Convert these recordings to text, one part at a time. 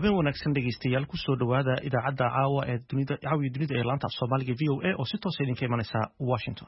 habeen wanaagsan dhegeystayaal ku soo dhawaada idaacadda caawa ee dunida ee laanta Soomaaliga VOA oo si toos ah idinka imanaysa Washington.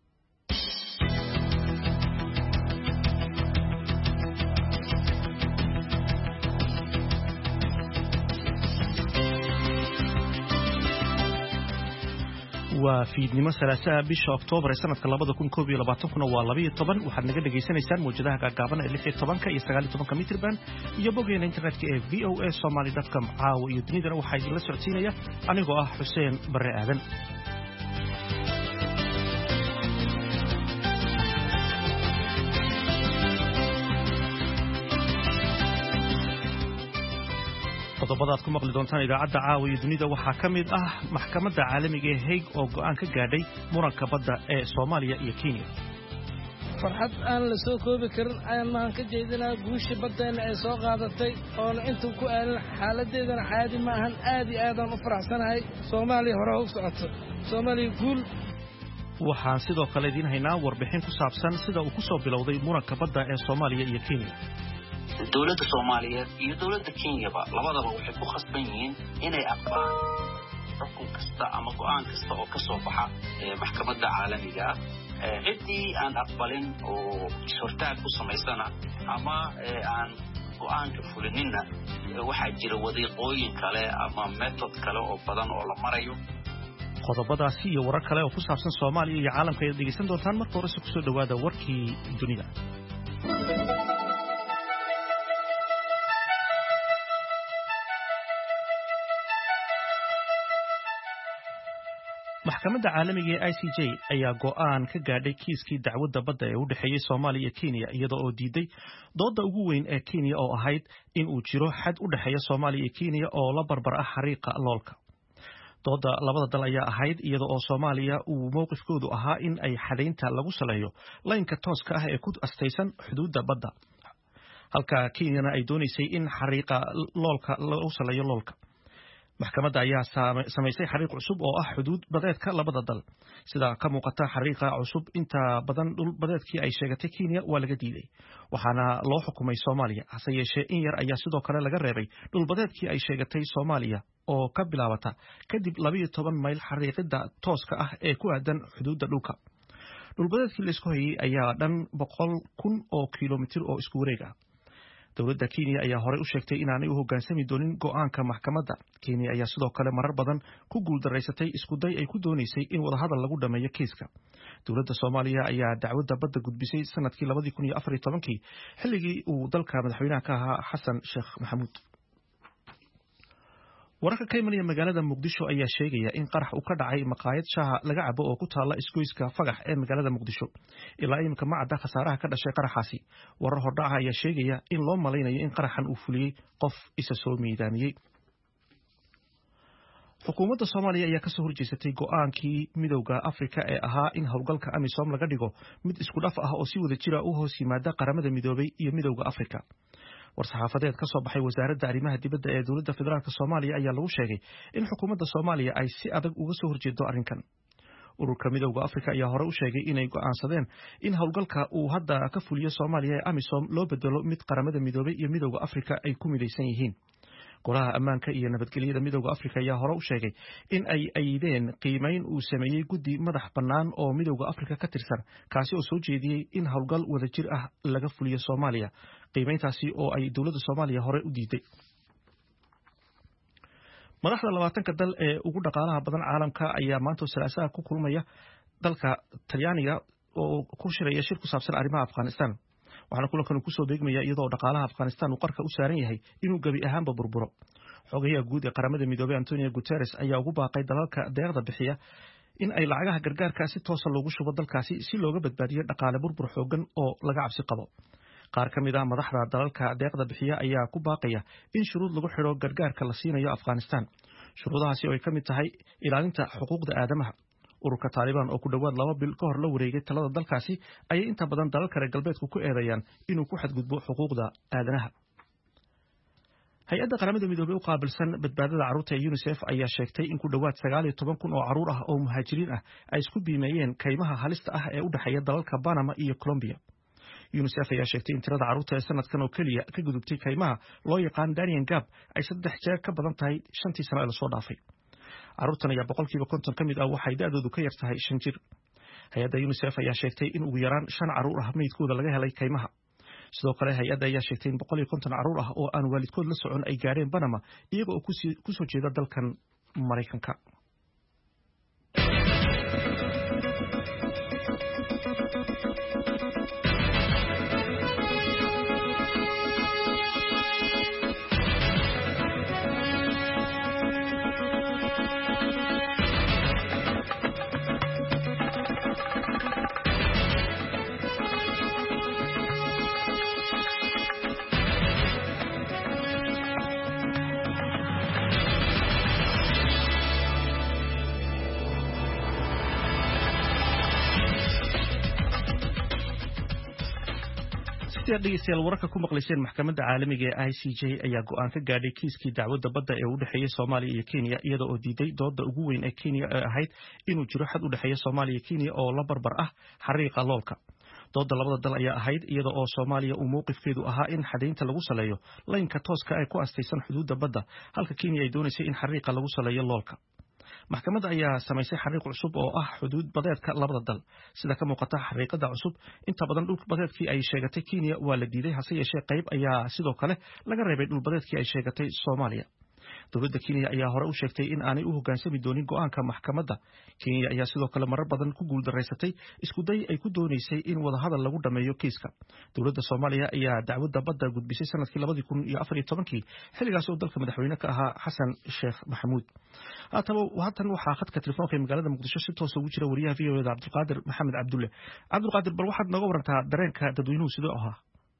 waa fiidnimo salaasaa bisha Oktoobar ee sanadka 2021 waa 12 waxaad naga dhageysanaysaan muujadaha gaagaaban ee 16 iyo 19 mitir band iyo boggeena internetka ee voasomali.com caawa iyo dunidana waxaa idinla socodsiinaya anigoo ah Xuseen Barre Aadan. qodobadaad ku maqli doontaan idaacadda caawa iyo dunida waxaa ka mid ah maxkamadda caalamiga ee Hague oo go'aan ka gaadhay muranka badda ee Soomaaliya iyo Kenya. farxad aan la soo koobi karin ayaan mahan ka jeedinaa guusha baddeena ay soo qaadatay oona intuu ku aalin xaaladeedana caadi maahan aad iyo aadaan u faraxsanahay. Soomaaliya hore u socoto, Soomaaliya guul. waxaan sidoo kale idiin haynaa warbixin ku saabsan sida uu ku soo bilowday muranka badda ee Soomaaliya iyo Kenya. dawladda Soomaaliyeed iyo dawladda Kenya labadaba waxay ku khasban yihiin inay aqbalaan xukun kasta ama go'aan kasta oo ka soo baxa maxkamadda caalamiga ah. cidii aan aqbalin oo shortaag ku samaysana ama aan go'aanka fulinina waxaa jira wadiiqooyin kale ama method kale oo badan oo la marayo. qodobadaasi iyo warar kale oo ku saabsan Soomaaliya iyo caalamka ay dhegeysan doontaan marka hore ku soo dhawaada warkii dunida. maxkamadda caalamiga ee ICJ ayaa go'aan ka gaadhay kiiskii dacwadda badda ee u dhaxeeyay Soomaaliya iyo Kenya iyadoo oo diiday doodda ugu weyn ee Kenya oo ahayd in uu jiro xad u dhaxeeya Soomaaliya iyo Kenya oo la barbar ah xariiqa loolka. doodda labada dal ayaa ahayd iyadoo oo Soomaaliya uu mowqifkoodu ahaa in ay xadaynta lagu saleeyo laynka tooska ah ee ku astaysan xuduudda badda, halka Kenyana ay doonaysay in xariiqa loolka lagu saleeyo loolka. maxkamadda ayaa samaysay xariiq cusub oo ah xuduud badeedka labada dal. sida ka muuqata xariiqa cusub inta badan dhul badeedkii ay sheegatay Kenya waa laga diiday, waxaana loo xukumay Soomaaliya. hase yeeshee in yar ayaa sidoo kale laga reebay dhul badeedkii ay sheegatay Soomaaliya oo ka bilaabata kadib 12 mayl xariiqida tooska ah ee ku aadan xuduudda dhulka. dhul badeedkii la isku hayay ayaa dhan 100,000 oo kiiloomitir oo isku wareeg ah. dawladda Kenya ayaa hore u sheegtay inaanay u hoggaansami doonin go'aanka maxkamadda. Kenya ayaa sidoo kale marar badan ku guuldareysatay isku day ay ku doonaysay in wadahadal lagu dhameeyo kiiska. dawladda Soomaaliya ayaa dacwadda badda gudbisay sanadkii 2014 xilligii uu dalka madaxweynaha ka ahaa Xasan Sheekh Maxamuud. wararka ka imanaya magaalada Muqdisho ayaa sheegaya in qarax uu ka dhacay maqaayad shaaha laga cabo oo ku taala isgoyska Fagax ee magaalada Muqdisho. ilaa imika ma cadda khasaaraha ka dhashay qaraxaasi. warar hordhaca ayaa sheegaya in loo malaynayo in qaraxan uu fuliyay qof isa soo miidaamiyay. xukuumadda Soomaaliya ayaa ka soo horjeesatay go'aankii midowga Afrika ee ahaa in howlgalka AMISOM laga dhigo mid isku dhaf ah oo si wada jira u hoos yimaada qaramada midoobay iyo midowga Afrika. war-saxaafadeed ka soo baxay wasaaradda arrimaha dibadda ee dawladda federaalka Soomaaliya ayaa lagu sheegay in xukuumadda Soomaaliya ay si adag uga soo horjeedo arrinkan. ururka midowga Afrika ayaa hore u sheegay inay go'aansadeen in howlgalka uu hadda ka fuliyo Soomaaliya ee AMISOM loo bedelo mid qaramada midoobay iyo midowga Afrika ay ku midaysan yihiin. golaha ammaanka iyo nabadgelyada midowga Afrika ayaa hore u sheegay in ay aydeen qiimeyn uu sameeyay guddi madax bannaan oo midowga Afrika ka tirsan kaasi oo soo jeediyay in howlgal wadajir ah laga fuliyo Soomaaliya. qiimeyntaasi oo ay dawladda Soomaaliya hore u diiday. madaxda 20 dal ee ugu dhaqaalaha badan caalamka ayaa maanta salaasaha ku kulmaya dalka Talyaaniga oo ku shiraya shir ku saabsan arrimaha Afghanistan. waxaana kulankan ku soo beegmaya iyadoo dhaqaalaha Afghanistan uu qarka u saaran yahay inuu gabi ahaanba burburo. xogayaha guud ee qaramada midoobay Antonio Guterres ayaa ugu baaqay dalalka deeqda bixiya in ay lacagaha gargaarka si toos ah loogu shubo dalkaasi si looga badbaadiyo dhaqaale burbur xoogan oo laga cabsi qabo. qaar ka mid ah madaxda dalalka deeqda bixiya ayaa ku baaqaya in shuruud lagu xiro gargaarka la siinayo Afghanistan. shuruudahaasi oo ay ka mid tahay ilaalinta xuquuqda aadamaha. ururka Taliban oo ku dhawaad 2 bil ka hor la wareegay talada dalkaasi ayay inta badan dalalka reer galbeedku ku eedeeyaan inuu ku xadgudbo xuquuqda aadanaha. hay-adda qaramada midoobay u qaabilsan badbaadada carruurta ee UNICEF ayaa sheegtay in ku dhawaad 19,000 oo carruur ah oo muhaajiriin ah ay isku biimeeyeen kaymaha halista ah ee u dhaxeeya dalalka Panama iyo Colombia. UNICEF ayaa sheegtay in tirada carruurta ee sanadkan oo keliya ka gudubtay kaymaha loo yaqaan Darien Gap ay 3 jeer ka badan tahay 5 sano ee la soo dhaafay. Carruurtan ayaa 50% ka mid ah waxay da'doodu ka yar tahay 5 jir. Hay'adda UNICEF ayaa sheegtay in ugu yaraan 5 carruur ah meydkooda laga helay kaymaha. Sidoo kale hay'adda ayaa sheegtay in 150 carruur ah oo aan waalidkood la socon ay gaareen Panama iyaga oo ku soo jeeda dalkan Mareykanka. dhegeystayaal wararka ku maqlayseen maxkamadda caalamiga ee ICJ ayaa go'aan ka gaadhay kiiskii dacwadda badda ee u dhexeeyay Soomaaliya iyo Kenya iyada oo diiday doodda ugu weyn ee Kenya ee ahayd inuu jiro xad u dhexeeya Soomaaliya iyo Kenya oo la barbar ah xariiqa loolka. Doodda labada dal ayaa ahayd iyada oo Soomaaliya uu mowqifkeedu ahaa in xadaynta lagu saleeyo laynka tooska ay ku astaysan xuduudda badda halka Kenya ay doonaysay in xariiqa lagu saleeyo loolka. maxkamadda ayaa samaysay xariiq cusub oo ah xuduud badeedka labada dal sida ka muuqata xariiqada cusub inta badan dhul badeedkii ay sheegatay Kenya waa la diiday hase yeeshee qayb ayaa sidoo kale laga reebay dhul badeedkii ay sheegatay Soomaaliya. dowladda Kenya ayaa hore u sheegtay in aanay u hoggaansami doonin go'aanka maxkamadda. Kenya ayaa sidoo kale marar badan ku guuldareysatay isku day ay ku doonaysay in wada hadal lagu dhameeyo kiiska. Dowladda Soomaaliya ayaa dacwadda badda gudbisay sanadkii 2014 xilligaas oo dalka madaxweyne ka ahaa Xasan Sheekh Maxamuud. haatan waxaa khadka telefoonka ee magaalada Muqdisho si toos ugu jira wariyaha VOAda Cabdulqaadir Maxamed Cabdulle. Cabdulqaadir, bal waxaad nooga warantaa dareenka dadweynuhu sidoo ahaa?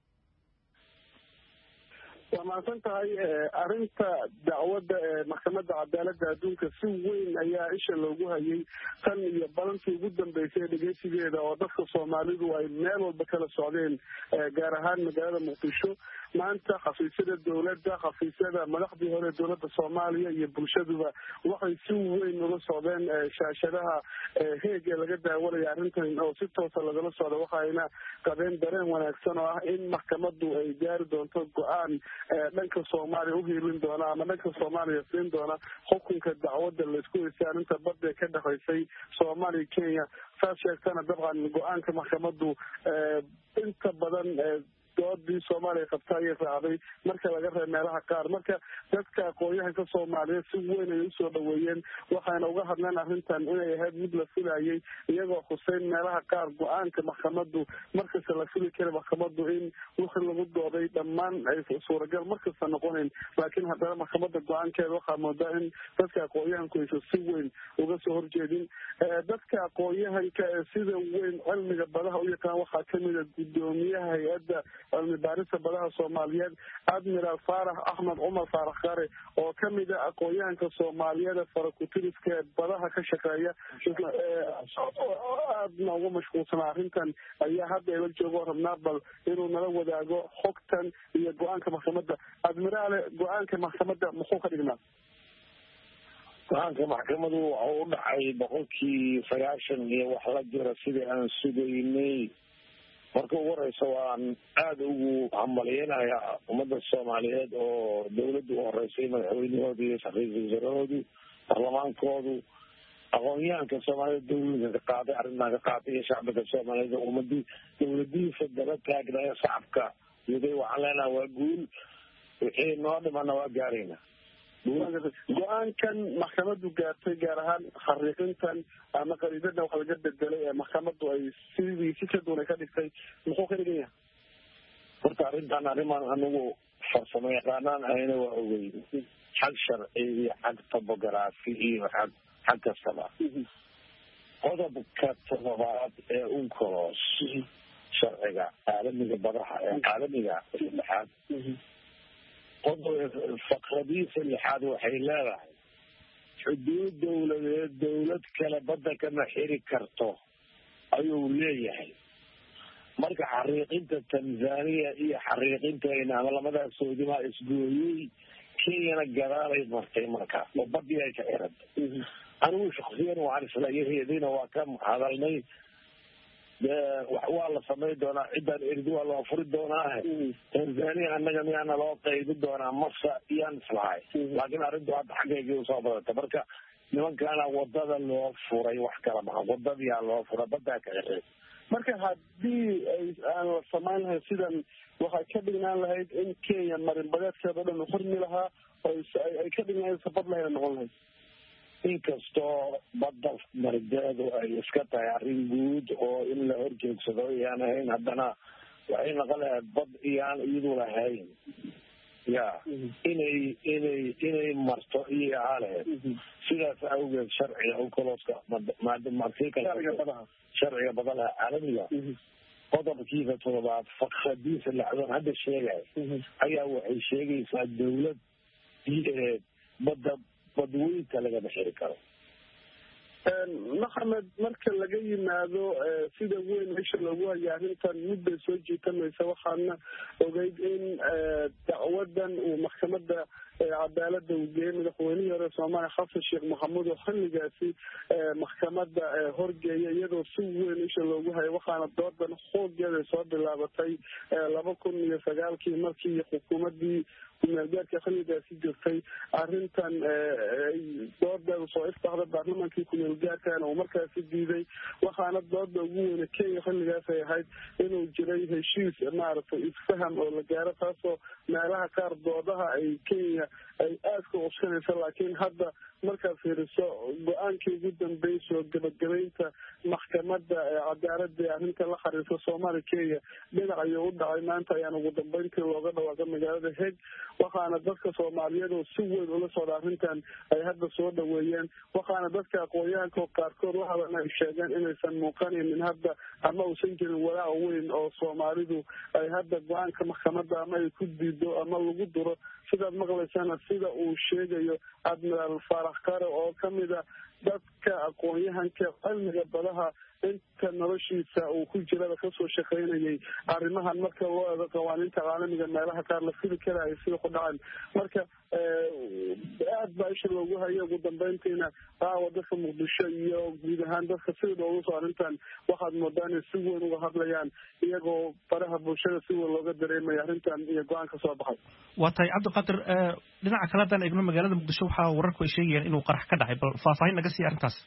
waa mahadsan tahay. arrinta dacwadda ee maxkamadda cadaaladda adduunka si weyn ayaa isha loogu hayay tan iyo balantii ugu dambeysay dhegeysigeeda oo dadka Soomaalidu ay meel walba kala socdeen, gaar ahaan magaalada Muqdisho. maanta xafiisyada dowladda, xafiisyada madaxdii hore dowladda Soomaaliya iyo bulshaduba waxay si weyn ula socdeen shaashadaha heeg ee laga daawanaya arrintan oo si toosa lagala socdo. waxayna qabeen dareen wanaagsan oo ah in maxkamaddu ay gaari doonto go'aan dhanka Soomaaliya u hiilin doona ama dhanka Soomaaliya siin doona xukunka dacwadda laysku haystay arrinta badda ka dhaxaysay Soomaaliya Kenya. saas sheegtana dabcan go'aanka maxkamaddu inta badan doodii Soomaaliya qabtay ay raacday marka laga reebo meelaha qaar. marka dadka aqoonyahanka Soomaaliyeed si weyn ay usoo dhaweeyeen waxayna uga hadleen arrintan inay ahayd mid la filayay, iyagoo xuseyn meelaha qaar go'aanka maxkamaddu markasta la fili kara maxkamaddu in wixii lagu dooday dhammaan ay suuragal markasta noqonayn. laakiin haddana maxkamadda go'aankeeda waxaa moodaa in dadka aqoonyahanku aysan si weyn uga soo horjeedin. dadka aqoonyahanka ee sida weyn cilmiga badaha u yaqaan waxaa kamid a gudoomiyaha hay-adda cilmi baarista badaha Soomaaliyeed Admiral Faarax Axmed Cumar Faarax Qare oo kamid ah aqoonyahanka Soomaaliyeed farakutiriska badaha ka shaqeeya aadna uga mashquulsan arrintan ayaa hadda ila joogo rabnaa bal inuu nala wadaago xogtan iyo go'aanka maxkamadda. Admiraale, go'aanka maxkamadda muxuu ka dhignaa? go'aanka maxkamadu waxa u dhacay 90% iyo wax la jira sidii aan sugaynay. marka ugu horeysa waan aada ugu hambaliyeynayaa ummadda Soomaaliyeed oo dowladdu u horeysay madaxweynahooda iyo ra'iisul wasaarahoodu baarlamaankoodu aqoonyahanka Soomaaliyeed dowladda ka qaaday arrintan ka qaaday iyo shacabka Soomaaliyeed ummadii dowladiisa daba taagnaa shacabka iyadoo waxaan leenahay waa guul wixii noo dhimana waa gaarayna. go-aankan maxkamaddu gaartay gaar ahaan xariiqintan ama qariidada wax laga bedelay ee maxkamaddu ay sidii si ka duwan ka dhigtay muxuu ka dhigan yahay? horta arrintan arrimaan anigu farsamo yaqaanaan ahayna waa ogey xag sharci iyo xag topography iyo xag kastaba. qodobka 7 ee UNCLOS sharciga caalamiga badaha ee caalamiga saddexaad faqradiisa 6 waxay leedahay xuduud dowladeed dowlad kale badda kama xiri karto ayuu leeyahay. marka xariiqinta Tanzania iyo xariiqinteena ama lamadaas soodima isgooyay Kenya gadaalay martay marka oo badii ay ka xirantay. anigu shakhsiyan waxaan isla yeeridina waa ka hadalnay waa la samayn doonaa ciddaan erdi waa loo furi doonaa tanzania annaga miyaana loo qaybi doonaa masa iyaan islahay laakiin arrintu hadda xaggeygii usoo badanta marka nimankaana wadada loo furay wax kala maha wadadiyaa loo furay badaa ka xereed marka haddii aan la samayn lahayn sidan waxay ka dhignaan lahayd in kenya marinbadeedkeeda o dhan u xurmi lahaa oo ay ka dhignaan sabad lahayna noqon lahayd inkastoo badda marideedu ay iska tahay arrin guud oo in la horjoogsado iyaan ahayn haddana waxay noqon lahayd bad iyaan iyadu lahayn ya inay marto iyo ahaa lahayd sidaas awgeed sharciga ukolooska sharciga badalaha caalamiga qodobkiisa 7 fakadiisa lacdoon hadda sheegay ayaa waxay sheegaysaa dawlad badweynta lagama xiri karo maxamed marka laga yimaado sida weyn meesha loogu haya arrintan mudday soo jiitamaysa waxaana ogeyd in dacwadan uu maxkamada cadaalada uu geeyey madaxweynihii hore soomaaliya xasan sheekh maxamuud oo xilligaasi maxkamada horgeeya iyadoo si weyn isha loogu hayo waxaana doodan xoogeeda soo bilaabatay 2009 markii xukuumadii kumeelgaarka xilligaasi jirtay arrintan doodeeda soo iftaxda baarlamaankii kumeelgaarkana uu markaasi diiday waxaana dooda ugu weyne kenya xilligaas ay ahayd inuu jiray heshiis maaragtay isfaham oo la gaaro taasoo meelaha qaar doodaha ay kenya ay aada ka cuskanaysa laakiin hadda markaad fiiriso go-aankii ugu dambeysay oo gabagabaynta maxkamada cadaalada ee arrinta la xariirta soomaaliya kenya dhinac ayuu u dhacay maanta ayaan ugu dambeyntii looga dhawaaqa magaalada heeg waxaana dadka soomaaliyeed oo si weyn ula socda arrintan ay hadda soo dhaweeyeen waxaana dadka aqoon-yahanka qaarkood waxaana ay sheegeen inaysan muuqanaynin hadda ama uusan jirin walaac weyn oo soomaalidu ay hadda go-aanka maxkamada ama ay ku diido ama lagu duro sidaad maqlaysana sida uu sheegayo admiraal faarax kare oo kamida dadka aqoon-yahanka cilmiga badaha inta noloshiisa uu ku jirada kasoo shaqaynayay arrimahan marka loo eego qawaaniinta caalamiga meelaha qaar la fili karaayo sida ku dhacan marka aad baa isha loogu hayo ugu dambeyntiina aawa dadka muqdisho iyo guud ahaan dadka sida loogu soo arrintan waxaad moodaan inay si weyn uga hadlayaan iyagoo faraha bulshada si weyn looga dareemaya arrintan iyo go-aan ka soo baxay waa tahay cabdiqaadir dhinaca kale haddaan eegno magaalada muqdisho waxaa wararku ay sheegayaan inuu qarax ka dhacay bal faahfaahin naga siiya arrintaas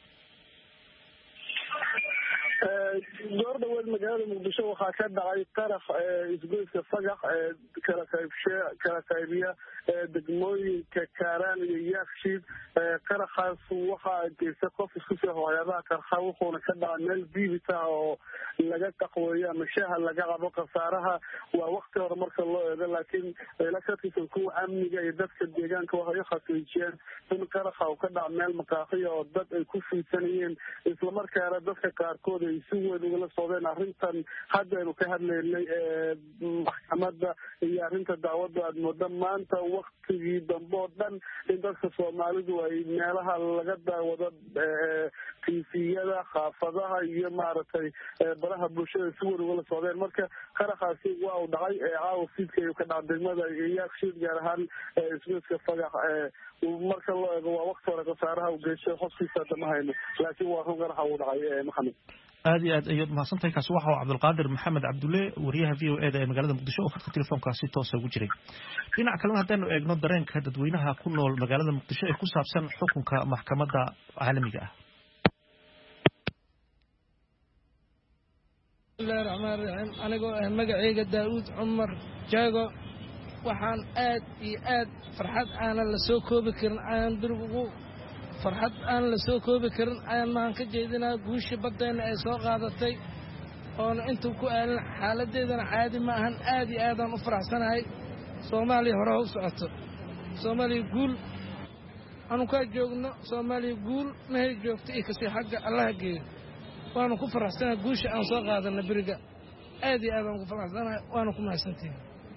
door dhaweed magaalada muqdisho waxaa ka dhacay qarax isgoyska fagax kala qaybiya degmooyinka kaaraan iyo yaakshiid qaraxaas waxaa geystay qof isku soo waxyaabaha qarxa wuxuuna ka dhacay meel biibita oo laga qaqweeyo ama shaaha laga cabo khasaaraha waa wakti hore marka loo eego laakiin ila ka tirsan kuwa amniga iyo dadka deegaanka waxay xaqiijiyeen in qaraxa uu ka dhaca meel maqaaqiya oo dad ay ku fiidsanayeen islamarkaana dadka qaarkood ay si weyn ugala socdeen arrintan haddaynu ka hadlaynay maxkamada iyo arrinta dacwadda aad mooda maanta waktigii dambe oo dhan in dadka soomaalidu ay meelaha laga daawado tifiyada xaafadaha iyo maaragtay baraha bulshada si weyn ugala socdeen marka qaraxaasi waa uu dhacay caawa fiidka ayuu ka dhaca degmada yaakshiid gaar ahaan isgoyska fagax marka loo eego waa wakti hore khasaaraha u geystay xofkiisa hadda ma hayno laakiin waa run qaraxa uu dhacay maxamed aad iyo aad ayaad mahadsantahay kaasi waxa uu cabdulqaadir maxamed cabdulle wariyaha v o e da ee magaalada muqdisho oo khadka telefoonkaa si toosa ugu jiray dhinaca kalena haddaanu eegno dareenka dadweynaha ku nool magaalada muqdisho ee ku saabsan xukunka maxkamadda caalamiga ah bismillahi raxmaan raxiim anigoo ah magacayga daa'uud cumar jaago waxaan aad iyo aad farxad aanan la soo koobi karin ayaan durg ugu farxad aan la soo koobi karin ayaan mahan ka jeedinaa guushii baddeenna ay soo qaadatay oona intuu ku aalin xaaladeedana caadi ma ahan aad iyo aadaan u faraxsanahay soomaaliya hore ha u socoto soomaaliya guul anukaa joogno soomaaliya guul mahay joogto iyo kasii xagga allaha geeyo waanu ku faraxsanahay guusha aan soo qaadana beriga aad iyo aadaan ugu faraxsanahay waana ku mahadsantihin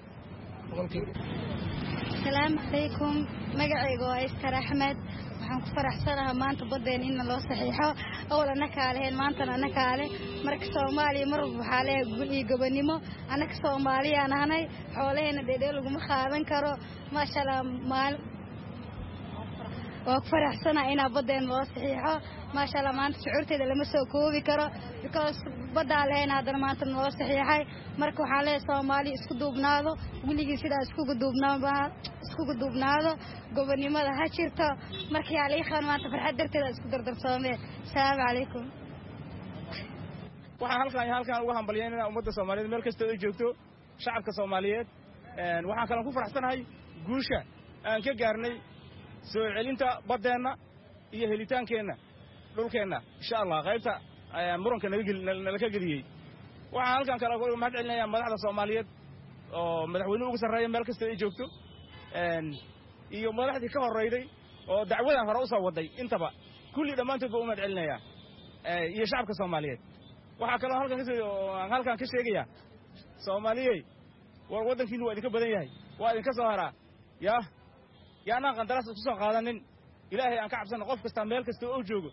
asalaamu calaykum magacayga waa iskar axmed waxaan ku faraxsanaha maanta baddeen inna loo saxiixo awal annakaa leheen maantana annakaa leh marka soomaaliya mar walba waxaa leehay gul iyo gobonimo annaka soomaaliyaan ahnay xoolaheena dheedhee laguma qaadan karo maasha allah waa ku faraxsanahay inaa baddeen loo saxiixo maasha Allah maanta shucuurteeda lama soo koobi karo because baddaa lehayna haddana maanta loo saxiixay marka waxaan leeyahay Soomaali isku duubnaado weligii sidaa iskugu duubnaado gobonimada ha jirto markii aleekhan maanta farxad darteeda isku dardarsoomeen assalaamu calaykum waxaan halkaan ugu hambalyeynaa ummadda Soomaaliyeed meel kasta ay joogto shacabka Soomaaliyeed waxaan kala ku faraxsanahay guusha aan ka gaarnay soo celinta baddeena iyo helitaankeena dhulkeena insha Allah qaybta muranka nala ka geliyay waxaan halkaan kala ku mahad celinayaa madaxda Soomaaliyeed oo madaxweynuhu ugu sarreeya meel kasta ay joogto iyo madaxdii ka horreeyay oo dacwadan hore u soo waday intaba kulli dhamaantood u mahad celinayaa iyo shacabka Soomaaliyeed waxa kale halkaan ka sheegaya Soomaaliyeey war wadankiinu waa idinka badan yahay waa idinka soo haraa yaana qandaraas ku soo qaadanin ilaahay aan ka cabsano qof kasta meel kasta oo joogo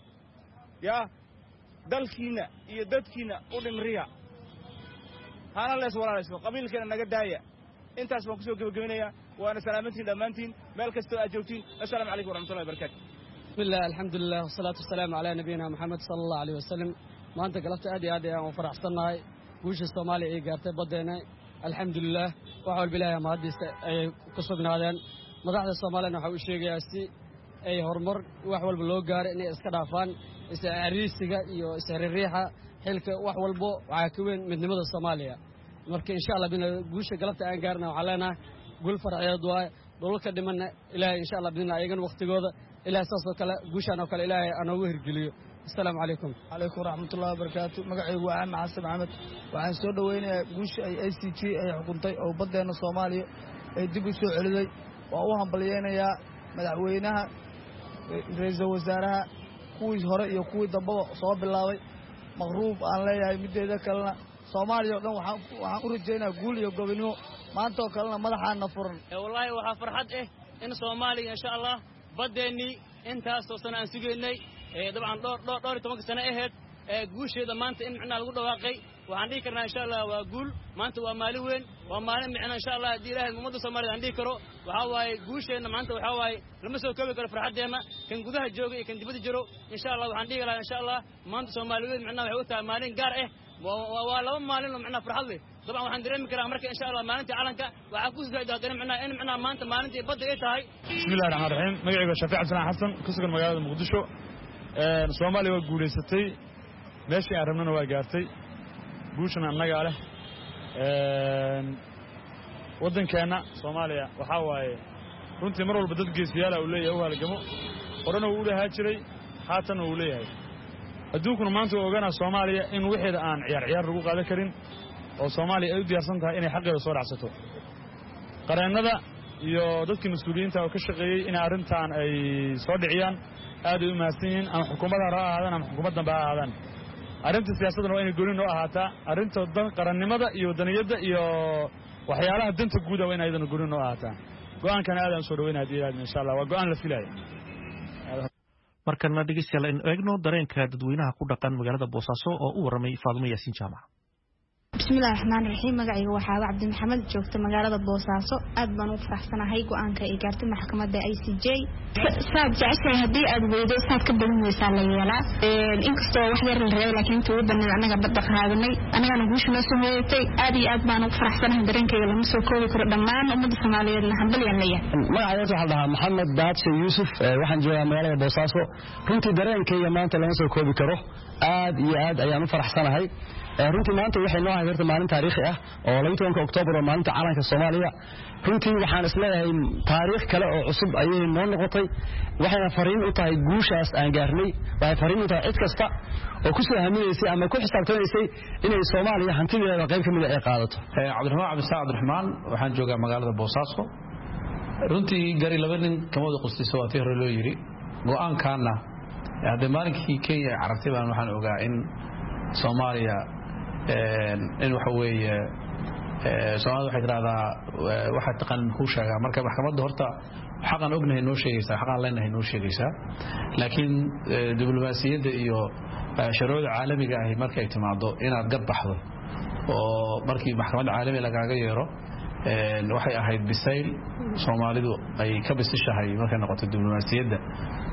dalkiina iyo dadkiina u dhimriya hana lees walaalayso qabiilkeena naga daaya intaas baan ku soo gabagabeynaya waana salaamantiin dhamaantiin meel kasta aad joogtiin assalaamu calaykum waraxmatullahi wabarakaatu bismillah alxamdulilah wasalaatu wasalaamu calaa nabiyina maxamed sala allahu alayhi wasalam maanta galabta aad iyo aad ayaan u faraxsannahay guusha Soomaaliya ay gaartay baddeena alxamdulilah wax walba ilaahay mahadiisa ay ku sugnaadeen madaxda Soomaaliyeed waxa uu sheegayaa si ay horumar wax walba loo gaaray inay iska dhaafaan isariisiga iyo isriiriixa xilka wax walba waxa ka weyn midnimada Soomaaliya marka insha Allah guusha galabta aan gaarna waxa leenahay gul farxeed waa dhulka dhiman ilaahay insha Allah bidna ayagan waqtigooda ilaahay saasoo kale guushan oo kale ilaahay anoo hirgeliyo السلام عليكم ورحمة الله وبركاته مقعي وعام عاصم عمد وعن سودة وين جوش أي CG أي حكومتي أو بدنا الصومالي أي دبي سوء علي وأوهم بلينا يا مدعوينها رئيس وزراء كوي هراء يكوي دبوا صواب الله مغروب عن لي هاي مدة ذكرنا صومالي يقدم وحنرجينا قول يقبلوا ما أنتوا كلنا ملح عنا فرن والله وحفرحت إن صومالي إن شاء الله بدني أنت أصلا أنسجني طبعا دور 10 سنه اهد guusheeda maanta in macna lagu dhawaaqay waxaan dhigi karnaa insha Allah waa guul maanta waa maalin weyn waa maalin macna insha Allah hadii Ilaahay ummadda Soomaaliyeed aan dhigi karo waxa waaye guusheena maanta waxa waaye lama soo koobi karo farxadeena kan gudaha jooga iyo kan dibadda jiro insha Allah waxaan dhigi lahaa insha Allah maanta Soomaaliyeed macna waxay u tahay maalin gaar ah waa laba maalin oo macna farxad leh طبعا waxaan dareemi karaa marka insha Allah maalinta calanka waxa ku soo dhaadana macna in macna maanta maalintii badda ay tahay bismillaahir rahmaanir rahiim magacayga Shafiic Abdullah Xasan ku sugan magaalada Muqdisho Soomaaliya waa guuleysatay meeshii aan rabnana waa gaartay guushana annaga leh wadankeena Soomaaliya waxa waaye runtii mar walba dad geesiyaal ah u leeyahay oo halgamo horena uu leeyahay jiray haatan uu leeyahay adduunkuna maanta uu ogaana Soomaaliya in wixii aan ciyaar lagu qaadan karin oo Soomaaliya ay u diyaarsan tahay inay xaqeeda soo raacsato qareennada iyo dadkii mas'uuliyiinta oo ka shaqeeyay in arrintan ay soo dhiciyaan aad u mahadsanyihiin ama xukuumadda raacadaan ama xukuumadda baaadaan arrinta siyaasadda waa inay gooni noo ahaataa arrinta qarannimada iyo wadaniyadda iyo waxyaalaha danta guud ah waa inay gooni noo ahaataa go'aankan aad aan soo dhaweynaa insha Allah waa go'aan la filayo markana dhegeystayaal in eegno dareenka dadweynaha ku dhaqan magaalada Boosaaso oo u waramay Faadumo Yaasiin Jaamac bismillaahir rahmaanir rahiim magacayga waxaa Cabdi Maxamed joogta magaalada Boosaaso aad baan u faraxsanahay go'aanka ay gaartay maxkamadda ICJ saab jacayl hadii aad weydo saab ka badan weysaa la yeelaa inkastoo wax yar la reebay laakiin inta ugu badan anaga badda qaadanay anagana guusha noo soo hoyatay aad iyo aad baan u faraxsanahay dareenkayga lama soo koobi karo dhammaan ummadda Soomaaliyeed hambalyan leeyahay magacayga waxa la dhahaa Maxamed Baadse Yuusuf waxaan joogaa magaalada Boosaaso runtii dareenkayga maanta lama soo koobi karo aad iyo aad ayaan u faraxsanahay runtii maanta waxay noo hayirtay maalin taariikhi ah oo 12 Oktoobar oo maalinta calanka Soomaaliya runtii waxaan isleeyahay taariikh kale oo cusub ayay noo noqotay waxayna fariin u tahay guushaas aan gaarnay waxay fariin u tahay cid kasta oo ku soo haminaysay ama ku xisaabtamaysay inay Soomaaliya hantideeda qayb kamid ah ay qaadato Cabdiraxmaan waxaan joogaa magaalada Boosaaso runtii gari laba nin kamada qustiso waa tii hore loo yiri go'aankaana hadda maalinkii Kenya carabtay baan waxaan ogaa in Soomaaliya in waxa weeye Soomaaliya waxay tiraahdaa waxa taqaan ku sheegaa marka maxkamadda horta xaqan ognahay noo sheegaysaa xaqan leenahay noo sheegaysaa laakiin diblomaasiyadda iyo sharciga caalamiga ah markay timaado inaad gad baxdo oo markii maxkamadda caalamiga lagaaga yeero waxay ahayd bisayl Soomaalidu ay ka bisishahay markay noqoto diblomaasiyadda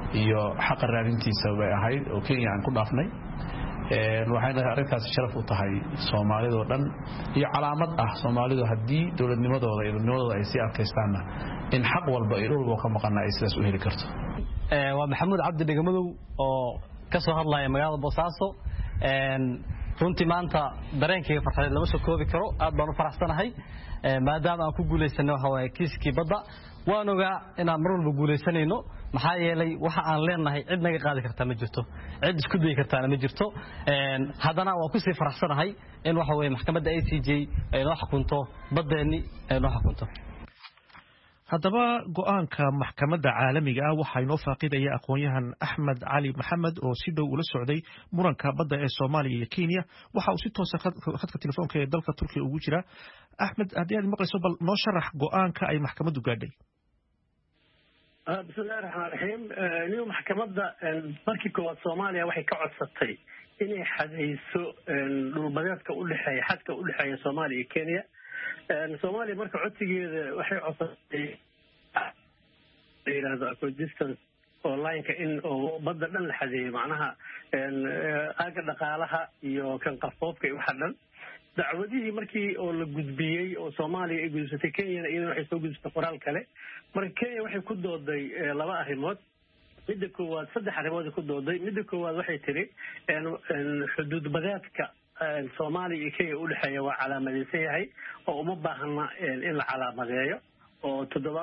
iyo xaq raadintiisa bay ahayd oo Kenya aan ku dhaafnay waxayna arrintaas sharaf u tahay Soomaalida oo dhan iyo calaamad ah Soomaalidu hadii dawladnimadooda iyo dadnimadooda ay si adkaystaana in xaq walba ay dhulba ka maqan ay sidaas u heli karto waa Maxamuud Cabdi Dhigamadow oo ka soo hadlaya magaalada Boosaaso runtii maanta dareenkayga farxadeed lama soo koobi karo aad baan u faraxsanahay maadaama aan ku guuleysano waxa waaye kiiskii badda waan ogaa inaan mar walba guuleysanayno maxaa yeelay waxa aan leenahay cid naga qaadi karta ma jirto cid isku day kartaana ma jirto haddana waan ku sii faraxsanahay in waxa weeye maxkamadda ICJ ay noo xukunto baddeeni ay noo xukunto haddaba go'aanka maxkamadda caalamiga ah waxaa inoo faaqidaya aqoon-yahan Axmed Cali Maxamed oo si dhow ula socday muranka badda ee Soomaaliya iyo Kenya waxa uu si toos ah khadka telefoonka ee dalka Turkiga ugu jira Axmed haddii aad maqlayso bal noo sharax go'aanka ay maxkamaddu gaadhay bismillahi raxmaani raxiim niyo maxkamadda markii koowaad Soomaaliya waxay ka codsatay inay xadayso dhulbadeedka u dhaxeeya xadka u dhaxeeya Soomaaliya iyo Kenya Soomaaliya marka codsigeeda waxay codsatay iraahdo distance online-ka in badda dhan la xadeeyo macnaha aaga dhaqaalaha iyo kan qafoofka iyo waxa dhan dacwadihii markii oo la gudbiyay oo Soomaaliya ay gudbisatay Kenya iyadoo waxay soo gudbisay qoraal kale marka Kenya waxay ku dooday laba arrimood midda koowaad saddex arrimood ku dooday midda koowaad waxay tiri xuduud badeedka Soomaaliya iyo Kenya u dhaxeeya waa calaamadeysan yahay oo uma baahna in la calaamadeeyo oo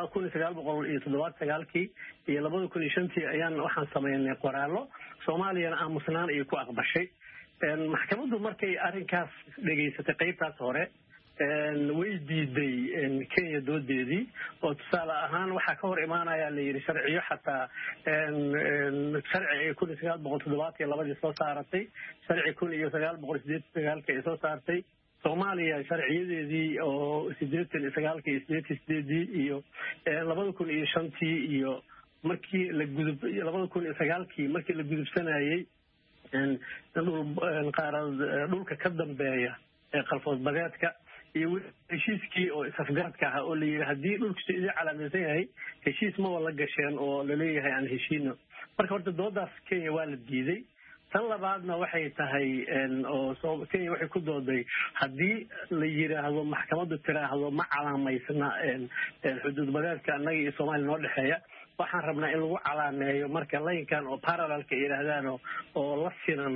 1979 iyo 2005 ayaan waxaan sameeynay qoraallo Soomaaliyana aamusnaan ay ku aqbashay maxkamaddu markay arrinkaas dhageysatay qaybtaas hore way diiday Kenya doodeedii oo tusaale ahaan waxa ka hor imaanaya la yiri sharciyo xataa sharci ay 1972 soo saaratay sharci 1989 ay soo saartay Soomaaliya sharciyadeedii oo 89 iyo 2005 iyo markii la gudub 2009 markii la gudubsanayay dhulka ka dambeeya ee qalfood badeedka iyo heshiiskii oo isafgaradka ah oo la yiri hadii dhulku sidii calaamaysan yahay heshiis ma wala gasheen oo la leeyahay aan heshiino marka horta doodaas Kenya waa la diiday tan labaadna waxay tahay oo Kenya waxay ku dooday hadii la yiraahdo maxkamaddu tiraahdo ma calaamaysna xuduud badeedka annaga iyo Soomaaliya noo dhaxeeya waxaan rabnaa in lagu calaameeyo marka laynkan oo parallelka yiraahdaan oo la sinan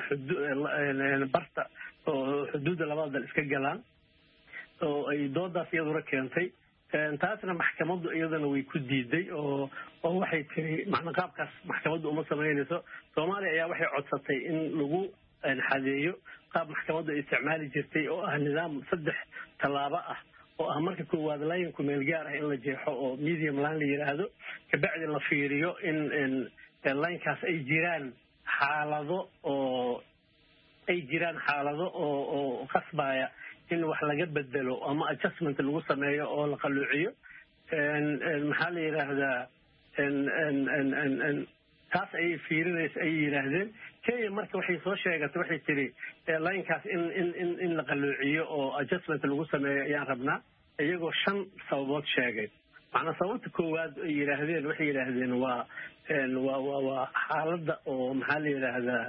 barta oo xuduudda labada dal iska galaan oo ay doodaas iyaduna keentay taasna maxkamaddu iyadana way ku diiday oo waxay tiri macna qaabkaas maxkamaddu uma sameynayso Soomaaliya ayaa waxay codsatay in lagu xadeeyo qaab maxkamaddu ay isticmaali jirtay oo ah nidaam saddex talaabo ah oo ah marka koowaad laynku meel gaar ah in la jeexo oo medium line la yiraahdo ka bacdi la fiiriyo in laynkaas ay jiraan xaalado oo qasbaya in wax laga bedelo ama adjustment lagu sameeyo oo la qaluuciyo maxaa la yiraahdaa taas ay fiirinayso ay yiraahdeen Kenya marka waxay soo sheegatay waxay tiri laynkaas in la qaluuciyo oo adjustment lagu sameeyo ayaan rabnaa iyagoo 5 sababood sheegay macna sababta koowaad ay yiraahdeen waxay yiraahdeen waa xaaladda oo maxaa la yiraahdaa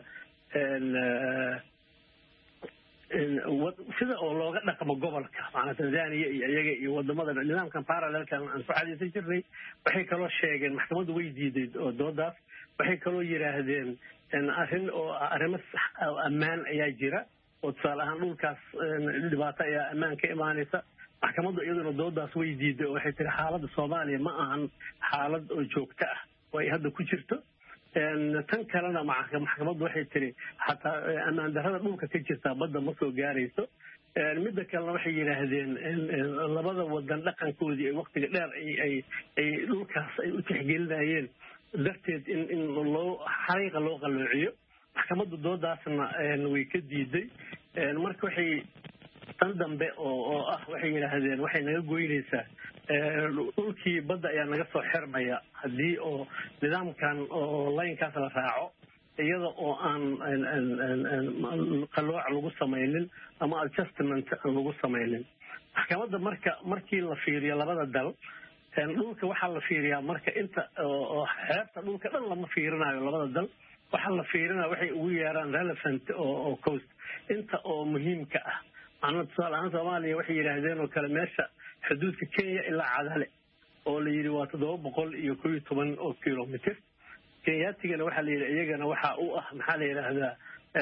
sida oo looga dhaqmo gobolka macna Tanzania iyo iyaga iyo wadamada nidaamkan parallelka aan ku xadiisan jirnay waxay kaloo sheegeen maxkamaddu way diiday oo doodaas waxay kaloo yiraahdeen arrimo ammaan ayaa jira oo tusaale ahaan dhulkaas dhibaato ayaa ammaan ka imaanaysa maxkamaddu iyaduna doodaas way diiday oo waxay tiri xaaladda Soomaaliya ma ahan xaalad oo joogto ah oo ay hadda ku jirto tan kalena maxkamaddu waxay tiri hataa ammaan darrada dhulka ka jirta badda ma soo gaarayso midda kalena waxay yiraahdeen labada wadan dhaqankoodii ay waqtiga dheer ay dhulkaas ay u tixgelinayeen darteed in loo xariiqa loo qaluuciyo maxkamaddu doodaasna way ka diiday marka waxay tan dambe oo ah waxay yiraahdeen waxay naga goynaysaa dhulkii badda ayaa naga soo xirmaya hadii oo nidaamkan oo laynkaas la raaco iyada oo aan qalooc lagu sameeynin ama adjustment lagu sameeynin maxkamadda markii la fiiriyo labada dal dhulka waxaa la fiiriyaa marka inta oo xeebta dhulka dhan lama fiirinayo labada dal waxaa la fiirinaya waxay ugu yeeraan relevant oo coast inta oo muhiimka ah macnaha tusaale ahaan Soomaaliya waxay yiraahdeen oo kale meesha xuduudka Kenya ilaa Cadale oo la yiri waa 711 oo kilomitir Kenyatigana waxaa la yiri iyagana waxa uu ah maxaa la yiraahdaa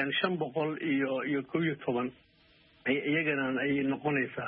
511 iyagana ay noqonaysaa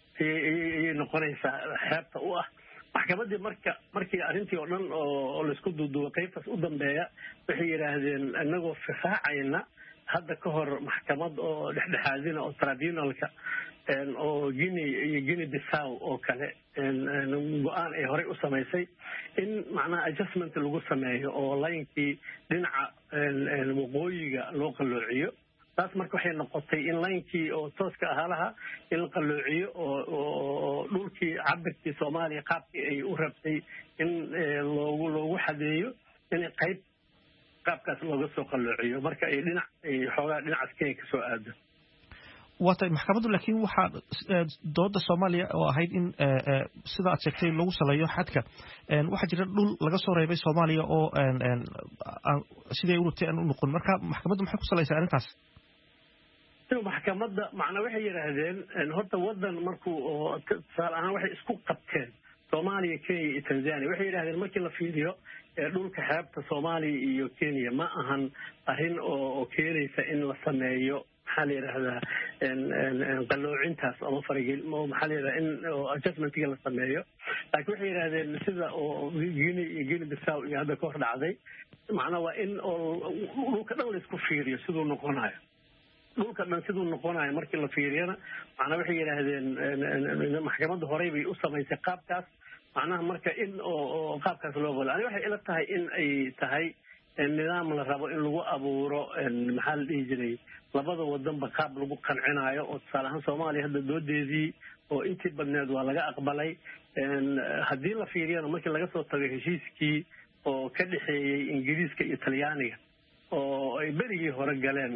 xeebta u ah maxkamadii markii arrintii oo dhan oo la isku duuduubay qaybtaas u dambeeya waxay yiraahdeen anagoo fifaacayna hadda ka hor maxkamad oo dhexdhexaadina oo tribunalka oo Guinea Bissau oo kale go'aan ay horey u samaysay in macnaha adjustment lagu sameeyo oo laynkii dhinaca waqooyiga loo qalloociyo taas marka waxay noqotay in laynkii oo tooska ahaalaha in la qalloociyo oo dhulkii cabirkii Soomaaliya qaabkii ay u rabtay in loogu xadeeyo in qayb qaabkaas looga soo qalloociyo marka ay xoogaa dhinacaas Kenya ka soo aado waatay maxkamaddu laakiin waxa dooda Soomaaliya oo ahayd in sida aad sheegtay lagu saleeyo xadka waxa jira dhul laga soo reebay Soomaaliya oo sidee u rutay aan u noqon marka maxkamaddu maxay ku saleysay arrintaas maxkamadda macna waxay yiraahdeen horta wadan markuu tusaale ahaan waxay isku qabteen Soomaaliya Kenya iyo Tanzania waxay yiraahdeen markii la fiiriyo dhulka xeebta Soomaaliya iyo Kenya ma ahan arrin oo keenaysa in la sameeyo maxaa la yiraahdaa qaloocintaas ama farigel maxaa la yiraahdaa in adjustmentiga la sameeyo laakiin waxay yiraahdeen sida oo Guinea Bissau iyo hadda ka hor dhacday macna waa in dhulka dhan la isku fiiriyo sidoo noqonayo dhulka dhan sidoo noqonayo markii la fiiriyana macna waxay yiraahdeen maxkamadda horey bay u samaysay qaabkaas macnaha marka in oo qaabkaas loo qolo ani waxay ila tahay in ay tahay nidaam la rabo in lagu abuuro maxaa la dhihi jiray labada wadanba qaab lagu qancinayo oo tusaale ahaan Soomaaliya hadda doodeedii oo intii badneed waa laga aqbalay haddii la fiiriyana markii laga soo tagay heshiiskii oo ka dhexeeyay Ingiriiska iyo Talyaaniga oo ay berigii hore galeen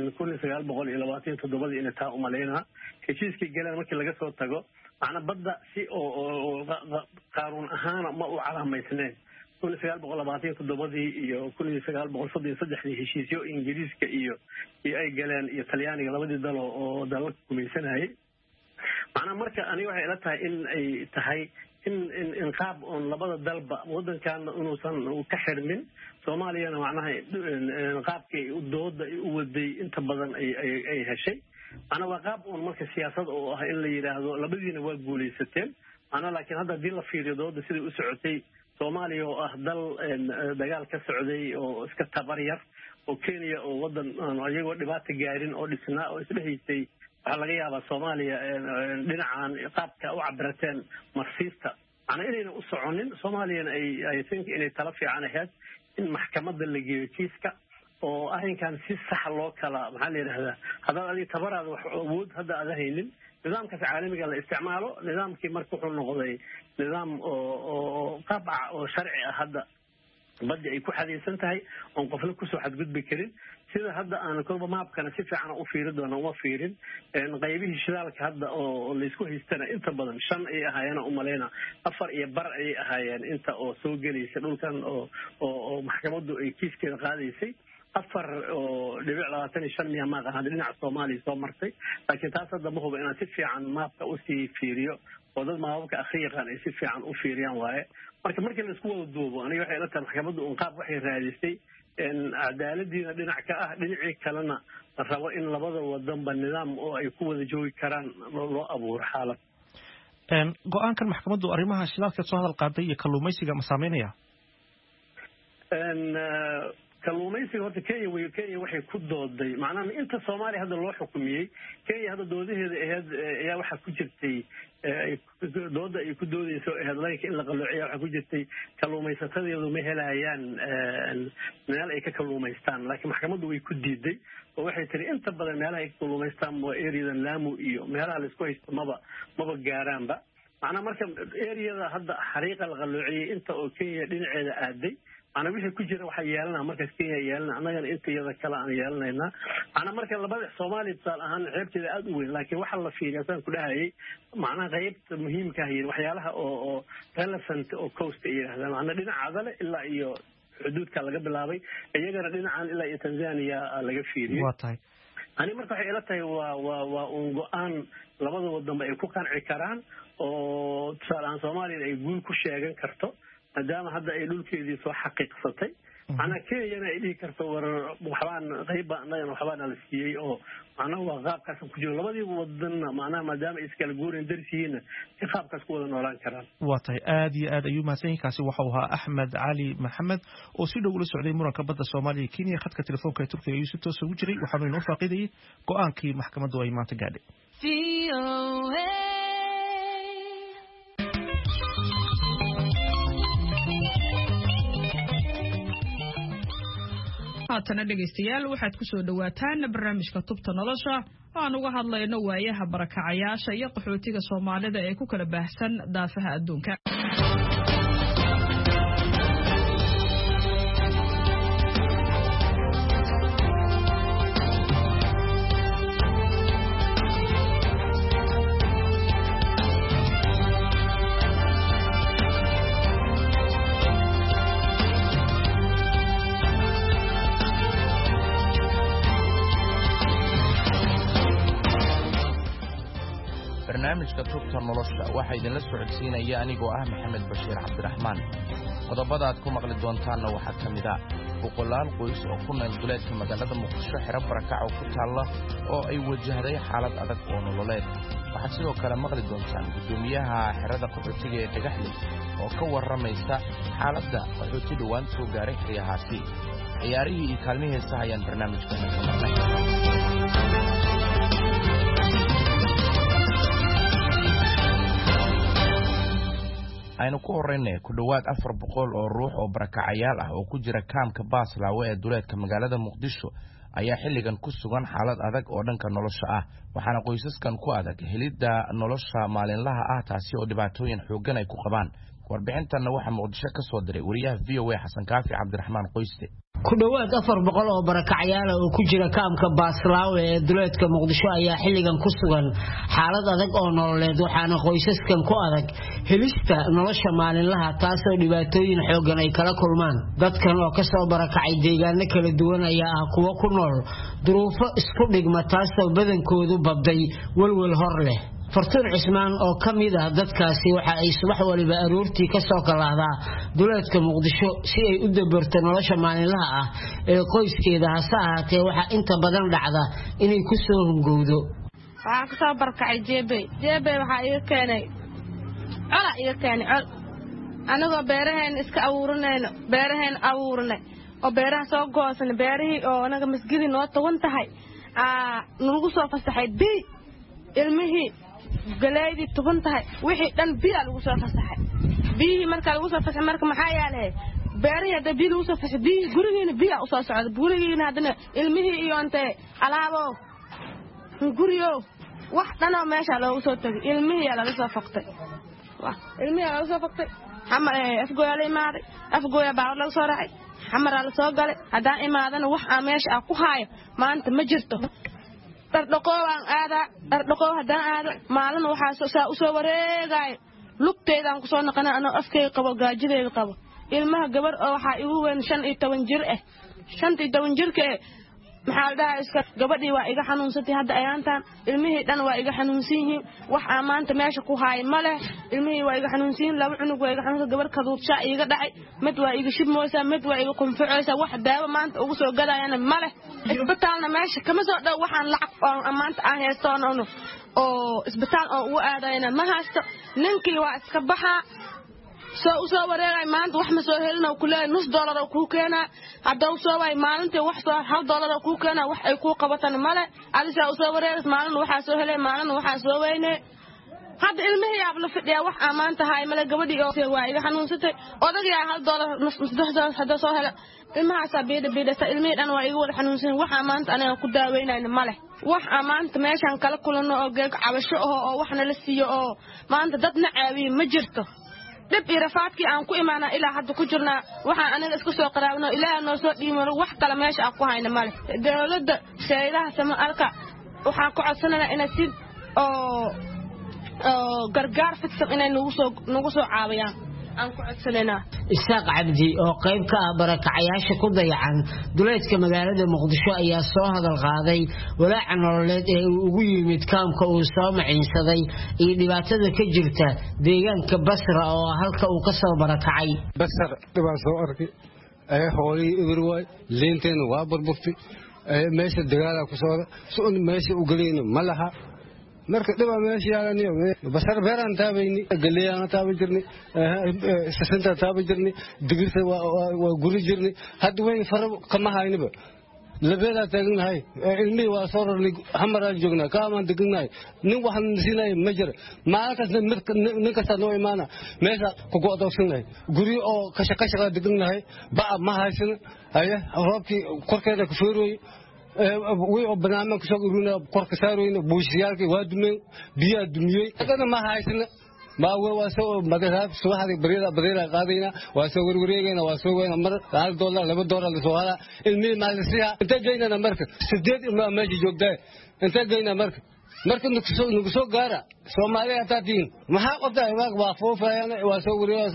1927 in taa u maleynaa heshiiskii galeen markii laga soo tago macna badda si oo qaanuun ahaan ma u calaamaysneen 1927 iyo 1933 heshiisyo Ingiriiska iyo ay galeen iyo Talyaaniga labadii dal oo dalka gumaysanayay macna marka ani waxay ila tahay in ay tahay in qaab on labada dalba wadankan inuusan ka xirmin Soomaaliyana macnaha qaabkii dooda u waday inta badan ay heshay ana waa qaab on marka siyaasad oo ah in la yiraahdo labadiina waa guuleysateen ana laakiin hadda dil la fiiriyo dooda sida u socotay Soomaaliya oo ah dal dagaal ka socday oo iska tabar yar oo Kenya oo wadan ayagoo dhibaato gaarin oo dhisnaa oo isdhahaysay waxa laga yaabaa Soomaaliya dhinacan qaabka u cabirateen marsiista ana inayna u soconin Soomaaliyana ay think inay tala fiican ahayd in maxkamadda la geeyo kiiska oo arrinkan si sax loo kala maxaa la yiraahdaa hadda adiga tabaraad wax awood hadda aad haynin nidaamka caalamiga la isticmaalo nidaamkii markuu wuxuu noqday nidaam oo qaabca oo sharci ah hadda badda ay ku xadeysan tahay oo qofna ku soo xadgudbi karin sida hadda aan kolba maapkana si fiican u fiiri doono uma fiirin qaybihii shidaalka hadda oo la isku haystana inta badan 5 ay ahaayeen u maleena 4 iyo bar ay ahaayeen inta oo soo galeysay dhulkan oo maxkamaddu ay kiiskeeda qaadaysay 4.25 miya ma qahan dhinaca Soomaaliya soo martay laakiin taas hadda ma hubo inaan si fiican maapka u sii fiiriyo oo dad maamulka akhriiqan ay si fiican u fiiriyaan waaye markii la isku wada duubo aniga waxay la tahay maxkamaddu qaab waxay raadisay cadaaladiina dhinac ka ah dhinacii kalena rabo in labada wadanba nidaam oo ay ku wada joogi karaan loo abuuro xaalad go'aankan maxkamaddu arrimaha shidaalka soo hadal qaaday iyo kalluumaysiga ma saameynaya kalluumaysiga horta Kenya waxay ku dooday macnaha inta Soomaaliya hadda loo xukumiyay Kenya hadda doodaheeda ahayd ayaa waxa ku jirtay dooda ay ku doodayso headline in la qalloociyo waxa ku jirtay kalluumaysatadeedu ma helayaan meel ay ka kalluumaystaan laakiin maxkamaddu way ku diiday oo waxay tiri inta badan meelaha ay kalluumaystaan waa area Lamu iyo meelaha la isku haysto maba gaaraanba macnaha marka area-da hadda xariiqa la qalloociyay inta oo Kenya dhinaceeda aaday ana wixii ku jira waxa yeelana marka Kenya yeelana anagana inta iyada kala aan yeelanayna ana marka labada Soomaaliya taal ahaan xeebteeda aad u weyn laakiin waxa la fiiriyay ku dhahayay macna qaybta muhiimka ah waxyaalaha oo relevant oo coast yiraahdaan ana dhinaca dale ilaa iyo xuduudka laga bilaabay iyagana dhinacan ilaa iyo Tanzania laga fiiriyay waatay ani marka waxay ila tahay waa go'aan labada wadan ay ku qanci karaan oo tusaale Soomaaliya ay guul ku sheegan karto maadaama hadda ay dhulkeedii soo xaqiiqsatay ana Kenya ay dhigi karto war waxbaan qayba anaga waxbaan la siiyay oo ana waa qaabkaas ku jiro labadii wadan macnaha maadaama ay iskala guureen darsiina si qaabkaas ku wada noolaan karaan waatay aad iyo aad ayuu maasan kaasi waxa uu ahaa Axmed Cali Maxamed oo si dhow ula socday muranka badda Soomaaliya Kenya khadka telefoonka ee Turkiga ayuu si toos ugu jiray waxaanu inoo faaqiidayay go'aankii maxkamaddu ay maanta gaadhay haatana dhegaystayaal waxaad ku soo dhawaataan barnaamijka tubta nolosha oo aan uga hadlayno waayaha barakacayaasha iyo qaxootiga Soomaalida ee ku kala baahsan daafaha adduunka barnaamijka tubta nolosha waxa idin la socodsiinaya anigoo ah Maxamed Bashiir Cabdiraxmaan qodobada aad ku maqli doontaanna waxa kamid ah boqolaal qoys oo ku nool duleedka magaalada Muqdisho xirab barakac oo ku taala oo ay wajahday xaalad adag oo nololeed waxa sidoo kale maqli doontaan gudoomiyaha xirada qaxootiga ee Dhagaxley oo ka waramaysa xaaladda qaxootiga waan soo gaaray xiriyahaasi ciyaarihii iyo kaalmihiisa ayaan barnaamijka ku marnay aynu ku horeynay ku dhawaad 400 oo ruux oo barakacayaal ah oo ku jira kaamka Baaslaawe ee duleedka magaalada Muqdisho ayaa xilligan ku sugan xaalad adag oo dhanka nolosha ah waxaana qoysaskan ku adag helidda nolosha maalinlaha ah taasi oo dhibaatooyin xooggan ay ku qabaan warbixintan waxa Muqdisho ka soo diray wariyaha VOA Xasan Kaafi Cabdiraxmaan Qoyste ku dhawaad 400 oo barakacayaal oo ku jira kaamka Baaslaawe ee duleedka Muqdisho ayaa xilligan ku sugan xaalad adag oo nololeed waxaana qoysaskan ku adag helista nolosha maalinlaha taas oo dhibaatooyin xooggan ay kala kulmaan dadkan oo ka soo barakacay deegaano kala duwan ayaa ah kuwa ku nool duruufo isku dhigma taas oo badankoodu baday walwal hor leh Fartuun Cismaan oo kamid ah dadkaasi waxa ay subax waliba aroortii ka soo kalaahdaa duleedka Muqdisho si ay u dabarto nolosha maalinlaha ah ee qoyskeeda hase ahaatee waxa inta badan dhacda inay ku soo hungowdo waxaan ka soo barakacay jeebe waxa iga keenay anagoo beeraheen iska abuurnay oo beeraha soo goosan beerihii oo anaga masgidi noo tawan tahay nagu soo fasaxay ilmihii galeedii tuban tahay wixii dhan biya lagu soo fasaxay biyihii marka lagu soo fasaxay marka maxaa yaalahay beerihii hadda biya lagu soo fasaxay biyihii gurigiina biya u soo socda gurigiina haddana ilmihii iyo intee alaabo guriyo wax dhanoo meesha loogu soo tagay ilmihii laga soo faqtay xamar afgooya la imaaday afgooya baa laga soo raacay xamaraa la soo galay haddaan imaadana wax aan meesha ku haayo maanta ma jirto dhardhaqoo haddaan aado maalin waxaa u soo wareegaayo lugteedaan ku soo noqona anoo afkeyga qabo gaajadeeda qabo ilmaha gabar oo waxaa igu weyn 15 jir ah 15 jirka maxaa la dhahaa iska gabadhii waa iga xanuunsatay hadda ayaantaan ilmihii dhan waa iga xanuunsan yihiin wax aan maanta meesha ku haay ma leh ilmihii waa iga xanuunsan yihiin laba cunug waa iga xanuunsan gabar kaduudsha iga dhacay mid waa iga shibmoosa mid waa iga qunfucaysa wax daawo maanta ugu soo gadayana ma leh isbitaalna meesha kama soo dhow waxaan lacag oo maanta aan heystoono oo isbitaal oo ugu aadayna ma haysto ninkii waa iska baxaa soo wareegay maanta wax ma soo helin oo kule $1 oo ku keena hadda soo way maalintii wax soo $1 oo ku keena wax ay ku qabatan male alisa soo wareegay maalin waxa soo helay maalin waxa soo weyne hadda ilmihii yaab la fidhiya wax amaanta hay male gabadhii oo waa iga xanuunsatay odagiya $1 hadda soo helay ilmaha sabeeda ilmihii dhan waa iga wada xanuunsan wax amaanta anaga ku daaweynayna male wax amaanta meeshan kala kulano oo geeg cabasho oo waxna la siiyo oo maanta dadna caawiye ma jirto dib iyo rafaadkii aan ku imaana ilaa hadda ku jirnaa waxaan aniga isku soo qaraabno ilaahay noo soo dhiimano wax kale meesha aan ku hayna male dawladda shaydaha samaalka waxaan ku codsanaynaa inay si oo gargaar fidsan inay nagu soo caawiyaan aan ku codsanaynaa Isaaq Cabdi oo qayb ka ah barakacayaasha ku dayacan duleedka magaalada Muqdisho ayaa soo hadal qaaday walaaca nololeed ee ugu yimid kaamka uu soo maciinsaday iyo dhibaatada ka jirta deegaanka Basra oo halka uu ka soo barakacay Basra dhibaato soo arkay hooyay igurway leenteen waa burburtay meesha dagaal ku soo meesha u galeyna malaha marka dhibaa meesha yaalaniyo basar beeraan taabayni galiyaan taabay jirni sasinta taabay jirni digirta waa guri jirni hadda way faro kama haynaba labeeda taagnahay ilmi waa soo rarnay hamaraan joognaa kaamaan degnay nin waxaan sinay ma jira maalintaas nin kasta noo imaana meesha ku go'doonsanay guri oo ka shaqo degnahay baa ma haysan haya roobkii korkeeda ku feeroy way oo banaanka ku soo uruna korka saarayna buushiyaalkii waa dumeen biyo dumiyay adana ma haysana ma waa soo madaraab subaxdii barida qaadayna waa soo warwareegayna waa soo weena mar $1 $2 la soo hada ilmi maalisiya inta geynana marka 8 ilma meesha joogtaa inta geyna marka nugu soo gaara Soomaaliya taadiin maxaa qoday waa foofayaan waa soo wariyay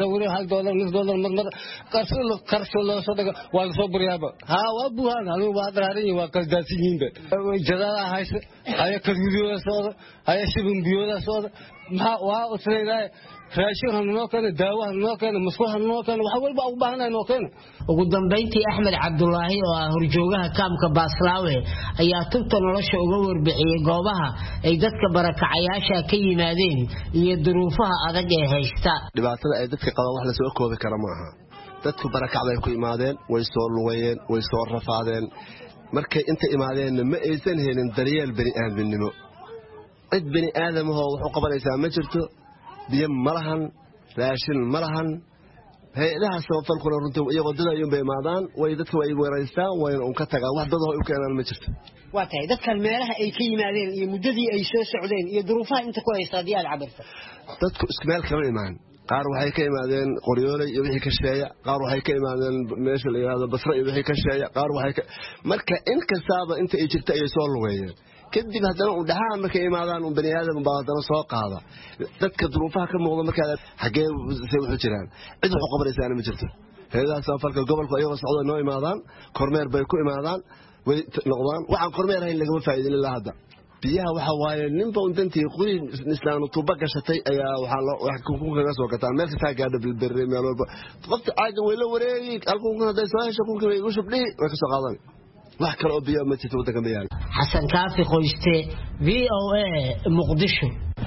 $1 mar qarso loo soo daga waa soo buriyaaba waa buuhan anigu waa daraarin waa kala daasiinba jadala haysa ay kaliyo soo ay shibin biyoda soo maxaa waa u tayday raashin hanoo kana daawo hanoo kana musqul hanoo kana wax walba u baahnaa noo kana ugu dambeyntii Axmed Cabdullaahi oo ah horjoogaha kaamka Baaslaawe ayaa tubta nolosha uga warbixiyay goobaha ay dadka barakacayaasha ka yimaadeen iyo duruufaha adag ee haysta dhibaatada ay dadka qabaan wax la soo koobi kara ma aha dadku barakacday ku imaadeen way soo luwayeen way soo rafaadeen markay inta imaadeen ma aysan helin daryeel bani aadamnimo cid bani aadamaha wuxuu qabanaysaa ma jirto biyo malahan raashin malahan hay'adaha sababtuna runtii iyagoo dad ayuu imaadaan way dadku way weeraystaan way un ka tagaan wax dad oo u keenan ma jirto waa tahay dadkan meelaha ay ka yimaadeen iyo muddadii ay soo socdeen iyo duruufaha inta ku haysta diyaar cabarta dadku isku meel kama imaan qaar waxay ka imaadeen qoryoolay iyo wixii ka sheeya qaar waxay ka imaadeen meesha la yiraahdo Basra iyo wixii ka sheeya qaar waxay ka marka in kastaaba inta ay jirta ay soo lugeeyeen kadib haddana u dhaxaan markay imaadaan bani aadam baadana soo qaada dadka duruufaha ka muuqda marka xagee wuxuu jiraan cid wuxuu qabanaysaa ma jirto heedaha safarka gobolka ayagoo socdo noo imaadaan kormeer bay ku imaadaan way noqdaan waxaan kormeer ahayn laga faa'iidin ilaa hadda biyaha waxa waaye ninba untantii qori islaanu tuba gashatay ayaa wax ku kaga soo gataa meel kasta gaadha bilbirri meel walba qofta aadan way la wareeyay alkuun haday soo hesho kunka way u shubdhi way ka soo qaadan wax kale oo biyo ma jirto waddanka ma yaal Xasan Kaafi Qoyste VOA Muqdisho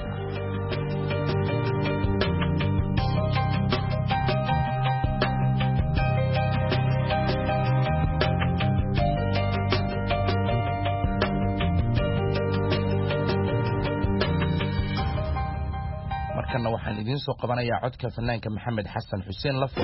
markana waxaan idin soo qabanayaa codka fanaanka Maxamed Xasan Xuseen Lafo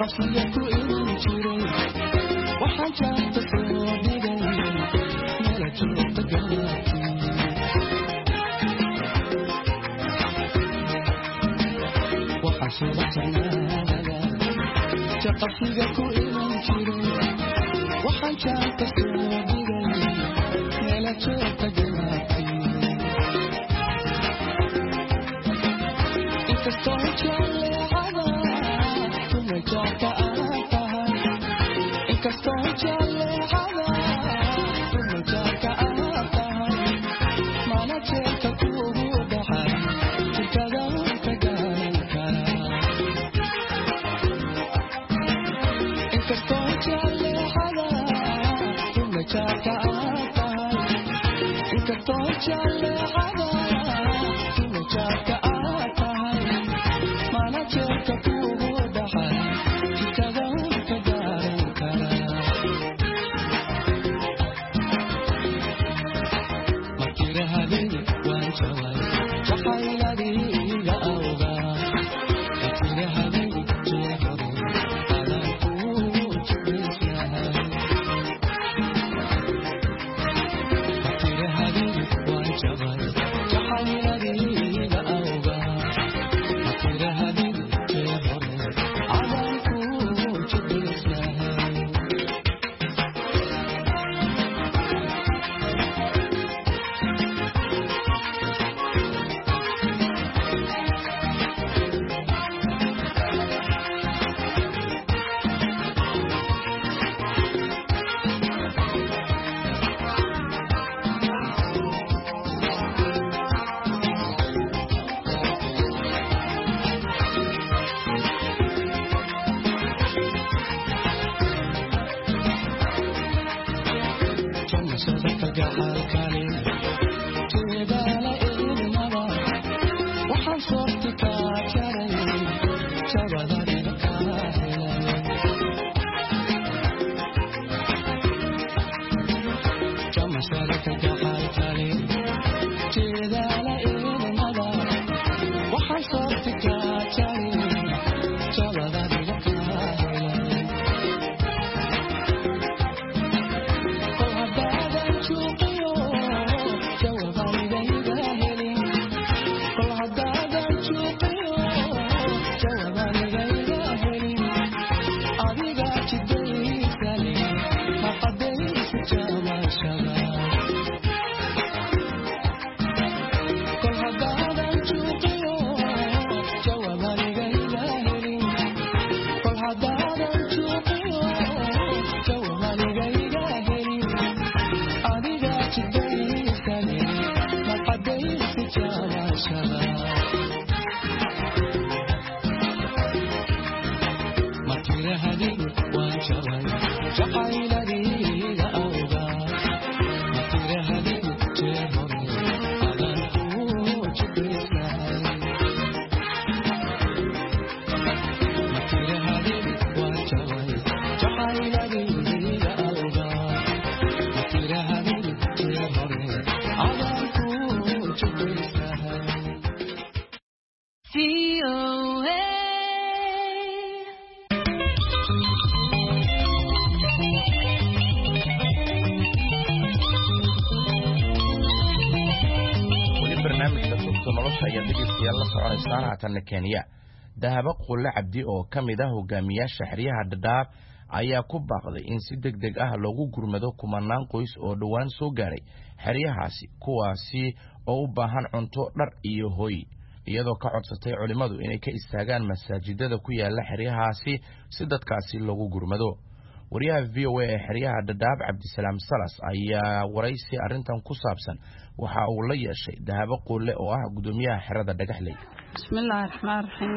Kenya dahaba qulle cabdi oo kamid ah hogaamiyaasha xiriyaha Dadaab ayaa ku baaqday in si degdeg ah loogu gurmado kumanaan qoys oo dhawaan soo gaaray xiriyahaasi kuwaasi oo u baahan cunto dhar iyo hoy iyadoo ka codsatay culimadu inay ka istaagaan masaajidada ku yaala xiriyahaasi si dadkaasi loogu gurmado wariyaha VOA ee xiriyaha Dadaab Cabdisalaam Salas ayaa waraysi arintan ku saabsan waxa uu la yeeshay dahaba qulle oo ah gudoomiyaha xirada Dhagaxley. Bismillahir Rahmanir Rahim.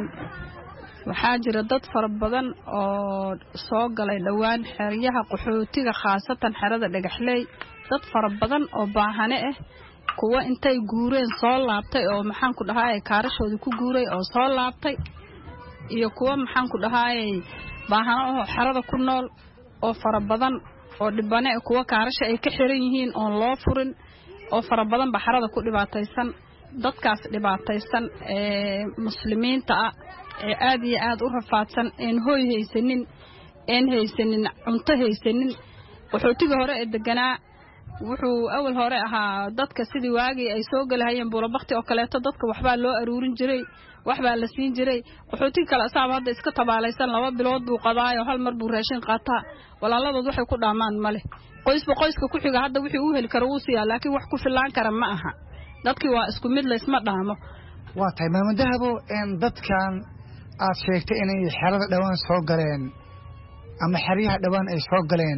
Waxaa jira dad fara badan oo soo galay dhawaan xiriyaha qaxootiga khaasatan xirada Dhagaxley, dad fara badan oo baahane ah kuwa intay guureen soo laabtay oo maxaan ku dhahay kaarashooda ku guuray oo soo laabtay iyo kuwa maxaan ku dhahay baahane oo xirada ku nool oo fara badan oo dhibane kuwa kaarasha ay ka xiran yihiin oo loo furin oo fara badan baxarada ku dhibaataysan dadkaas dhibaataysan ee muslimiinta ah aad iyo aad u rafaadsan een hooy haysanin een haysanin cunto haysanin qaxootiga hore ee deganaa wuxuu awal hore ahaa dadka sidii waagii ay soo galahayeen buulabaqti oo kaleeto dadka waxbaa loo aruurin jiray waxbaa la siin jiray qaxootiga kale asaaba hadda iska tabaalaysan 2 bilood buu qadaayo hal mar buu raashin qaataa walaaladood waxay ku dhaamaan male qoyska ku xiga hadda wixii uu heli karo uu siiyaa laakiin wax ku filaan kara ma aha dadkii waa isku mid la isma dhaamo waa tahay maamul dahabo dadkan aad sheegtay inay xerada dhawaan soo galeen ama xeryaha dhawaan ay soo galeen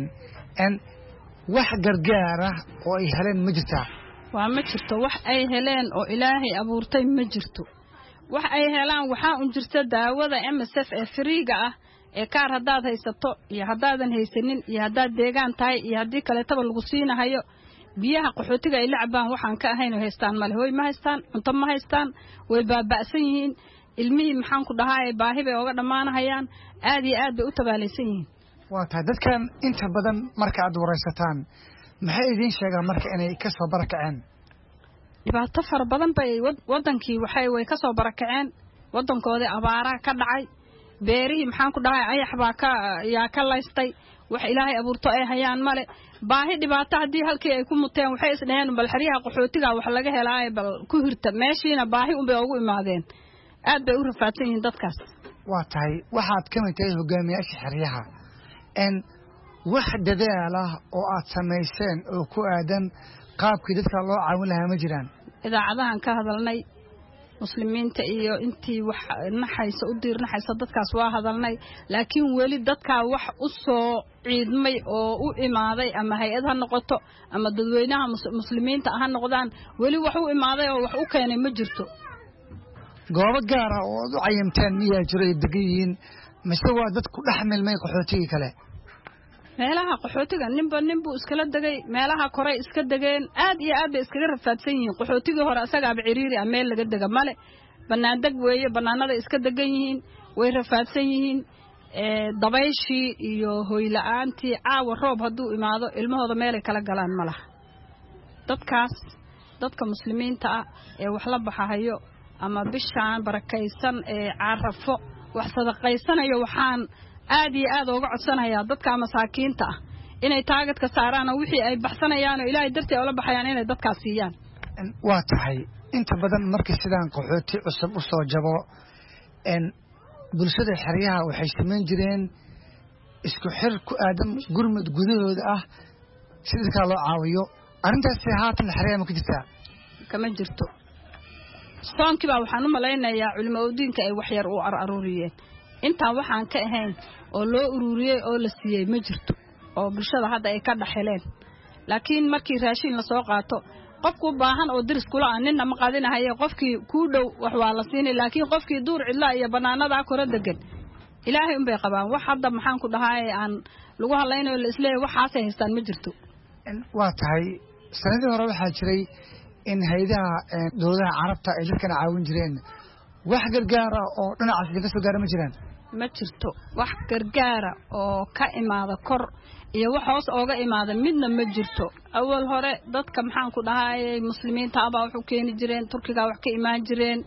wax gargaar ah oo ay heleen ma jirtaa waa ma jirto wax ay heleen oo ilaahay abuurtay ma jirto wax ay helaan waxa un jirta daawada MSF ee firiiga ah ee kaar hadaad haysato iyo hadaadan haysanin iyo hadaad deegaan tahay iyo hadii kale taba lagu siinahayo biyaha qaxootiga ay lacbaan waxaan ka ahayn oo haystaan male hooy ma haystaan cunto ma haystaan way baaba'san yihiin ilmihii maxaan ku dhahay baahi bay uga dhamaanayaan aad iyo aad bay u tabaalaysan yihiin waa tahay dadkan inta badan marka aad waraysataan maxay idin sheegaan marka inay ka soo barakaceen dhibaato fara badan bay wadankii way ka soo barakaceen wadankoodii abaara ka dhacay beerihii maxaan ku dhahay ayax baa ka laystay wax ilaahay abuurto ay hayaan male baahi dhibaato hadii halkii ay ku muteen waxay isdhaheen bal xariyaha qaxootiga wax laga helaa bal ku hirta meeshiina baahi un bay ugu imaadeen aad bay u rafaadsan yihiin dadkaas waa tahay waxaad ka mid tahay hogaamiyaasha xeryaha wax dadaal ah oo aad samayseen oo ku aadan qaabkii dadka loo caawin lahaa ma jiraan idaacadahan ka hadalnay muslimiinta iyo intii wax naxaysa u diirnaxaysa dadkaas waa hadalnay laakiin weli dadka wax u soo ciidmay oo u imaaday ama hay'ad ha noqoto ama dadweynaha muslimiinta ha noqdaan weli wax u imaaday oo wax u keenay ma jirto goobo gaar ah oo u cayimteen miyaa jiray degayiin mise waa dad ku dhaxmilmay qaxootiga kale meelaha qaxootiga ninbu iskala dagay meelaha kore iska dageen aad iyo aad bay iskaga rafaadsan yihiin qaxootiga hore asaga ab ciriiri ah meel laga daga male banaan dag weeye banaanada iska dagan yihiin way rafaadsan yihiin dabayshii iyo hooy la'aantii caawa roob haduu imaado ilmahooda meel ay kala galaan malaha dadka muslimiinta ah ee wax la baxayo ama bishaan barakaysan ee carafo wax sadaqaysanayo waxaan aad iyo aad uga codsanayaa dadka masaakiinta ah inay taageedka saaraan oo wixii ay baxsanayaan oo ilaahay dartii oo la baxayaan inay dadkaas siiyaan waa tahay inta badan markii sidaan qaxooti cusub u soo jabo bulshada xeryaha waxay sameyn jireen isku xir ku aadan gurmad gudahooda ah si dadka loo caawiyo arintaas haatan xeryaha ma ka jirtaa kama jirto soonkii baa waxaan u malaynayaa culimada diinka ay wax yar u aruuriyeen inta waxaan ka ahayn oo loo ururiyay oo la siiyay ma jirto oo bulshada hadda ay ka dhaxeleen laakiin markii raashin la soo qaato qofku baahan oo diris kula aanina ma qaadinahay qofkii ku dhow wax waa la siinay laakiin qofkii duur cidla iyo banaanada kore degan ilaahay bay qabaan wax hadda maxaan ku dhahay aan lagu halaynayo la isleeyahay waxaas ay haystaan ma jirto waa tahay sanadii hore waxaa jiray in hay'adaha dowladaha carabta ay dadkan caawin jireen wax gargaar ah oo dhinacaas laga soo gaaro ma jiraan ma jirto wax gargaara oo ka imaada kor iyo wax hoos ooga imaada midna ma jirto awal hore dadka maxaan ku dhahay muslimiinta aba wax u keeni jireen turkiga wax ka imaan jireen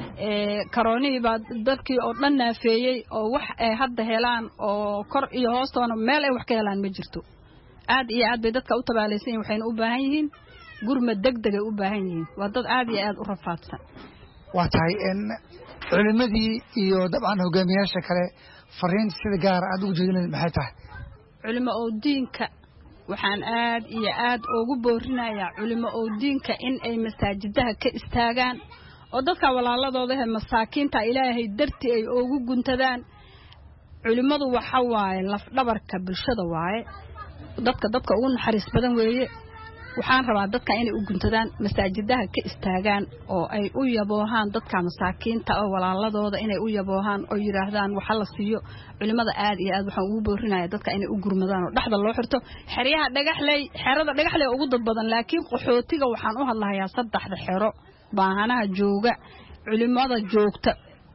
karoonii baa dadkii oo dhan naafeeyay oo wax ay hadda helaan oo kor iyo hoostoona meel ay wax ka helaan ma jirto aad iyo aad bay dadka u tabaalaysan waxayna u baahan yihiin gurmad degdeg ay u baahan yihiin waa dad aad iyo aad u rafaadsan waa tahay culimadii iyo dabcan hogaamiyaasha kale fariinta sida gaar aad ugu jeedinaysa maxay tahay culimo oo diinka waxaan aad iyo aad ugu boorinayaa culimo oo diinka in ay masaajidaha ka istaagaan oo dadka walaaladooda ee masaakiinta ilaahay dartii ay ugu guntadaan culimadu waxa waaye laf dhabarka bulshada waaye dadka ugu naxariis badan weeye waxaan rabaa dadka inay u guntadaan masaajidaha ka istaagaan oo ay u yaboohaan dadka masaakiinta oo walaaladooda inay u yaboohaan oo yiraahdaan waxa la siiyo culimada aad iyo aad waxaan ugu boorinayaa dadka inay u gurmadaan oo dhaxda loo xirto xerada dhagaxley ugu dad badan laakiin qaxootiga waxaan u hadlahayaa 3 xero baahanaha jooga culimada joogta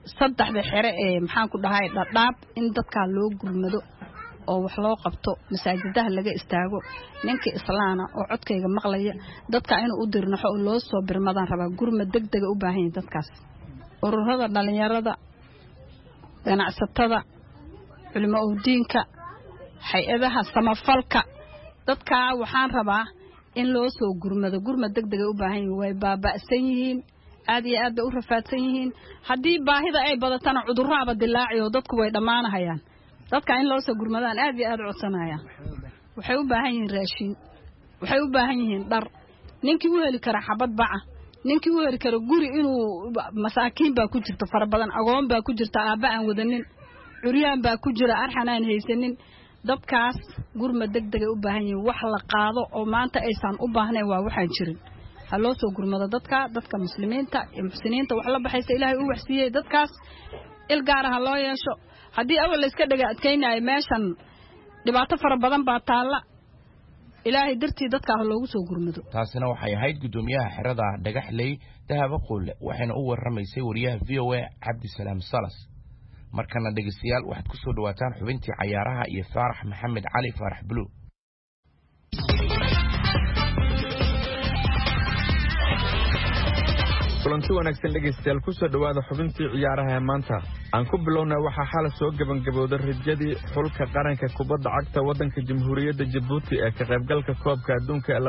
3 xero ee maxaan ku dhahay dhadhaab in dadka loo gurmado oo wax loo qabto masaajidaha laga istaago ninka islaana oo codkayga maqlaya dadka inuu u dirnaxo oo loo soo birmadaan raba gurmad degdeg u baahan dadkaas ururada dhalinyarada ganacsatada culimo diinka hay'adaha samafalka dadka waxaan rabaa in loo soo gurmado gurmad degdeg u baahan yihiin way baaba'san yihiin aad iyo aad u rafaadsan yihiin haddii baahida ay badatana cudurrada dilaaciyo dadku way dhamaanayaan dadka in loo soo gurmadaan aad iyo aad u codsanayaan waxay u baahan yihiin raashin waxay u baahan yihiin dhar ninkii u heli kara xabad baca ninkii u heli kara guri inuu masaakiin baa ku jirta farabadan agoon baa ku jirta aaba aan wadanin curiyaan baa ku jira arxan aan haysanin dadkaas gurmad degdeg u baahan yihiin wax la qaado oo maanta aysan u baahnayn waa waxaan jirin ha loo soo gurmado dadka muslimiinta iyo muxsiniinta wax la baxaysa ilaahay u waxsiiyay dadkaas il gaar ah loo yeesho haddii awal la iska dhaga adkaynayo meeshan dhibaato fara badan baa taala ilaahay dartii dadka loogu soo gurmado taasina waxay ahayd gudoomiyaha xirada Dhagaxley Dahaba Qoole waxayna u warramaysay wariyaha VOA Cabdisalaam Salas markana dhageystayaal waxaad ku soo dhawaataan xubintii cayaaraha iyo Faarax Maxamed Cali Faarax Blue kulanti wanaagsan dhageystayaal ku soo dhawaada xubintii ciyaaraha maanta aan ku bilownaa waxa xal soo gabagabowday rajadii xulka qaranka kubadda cagta wadanka Jamhuuriyadda Djibouti ee ka qaybgalka koobka adduunka ee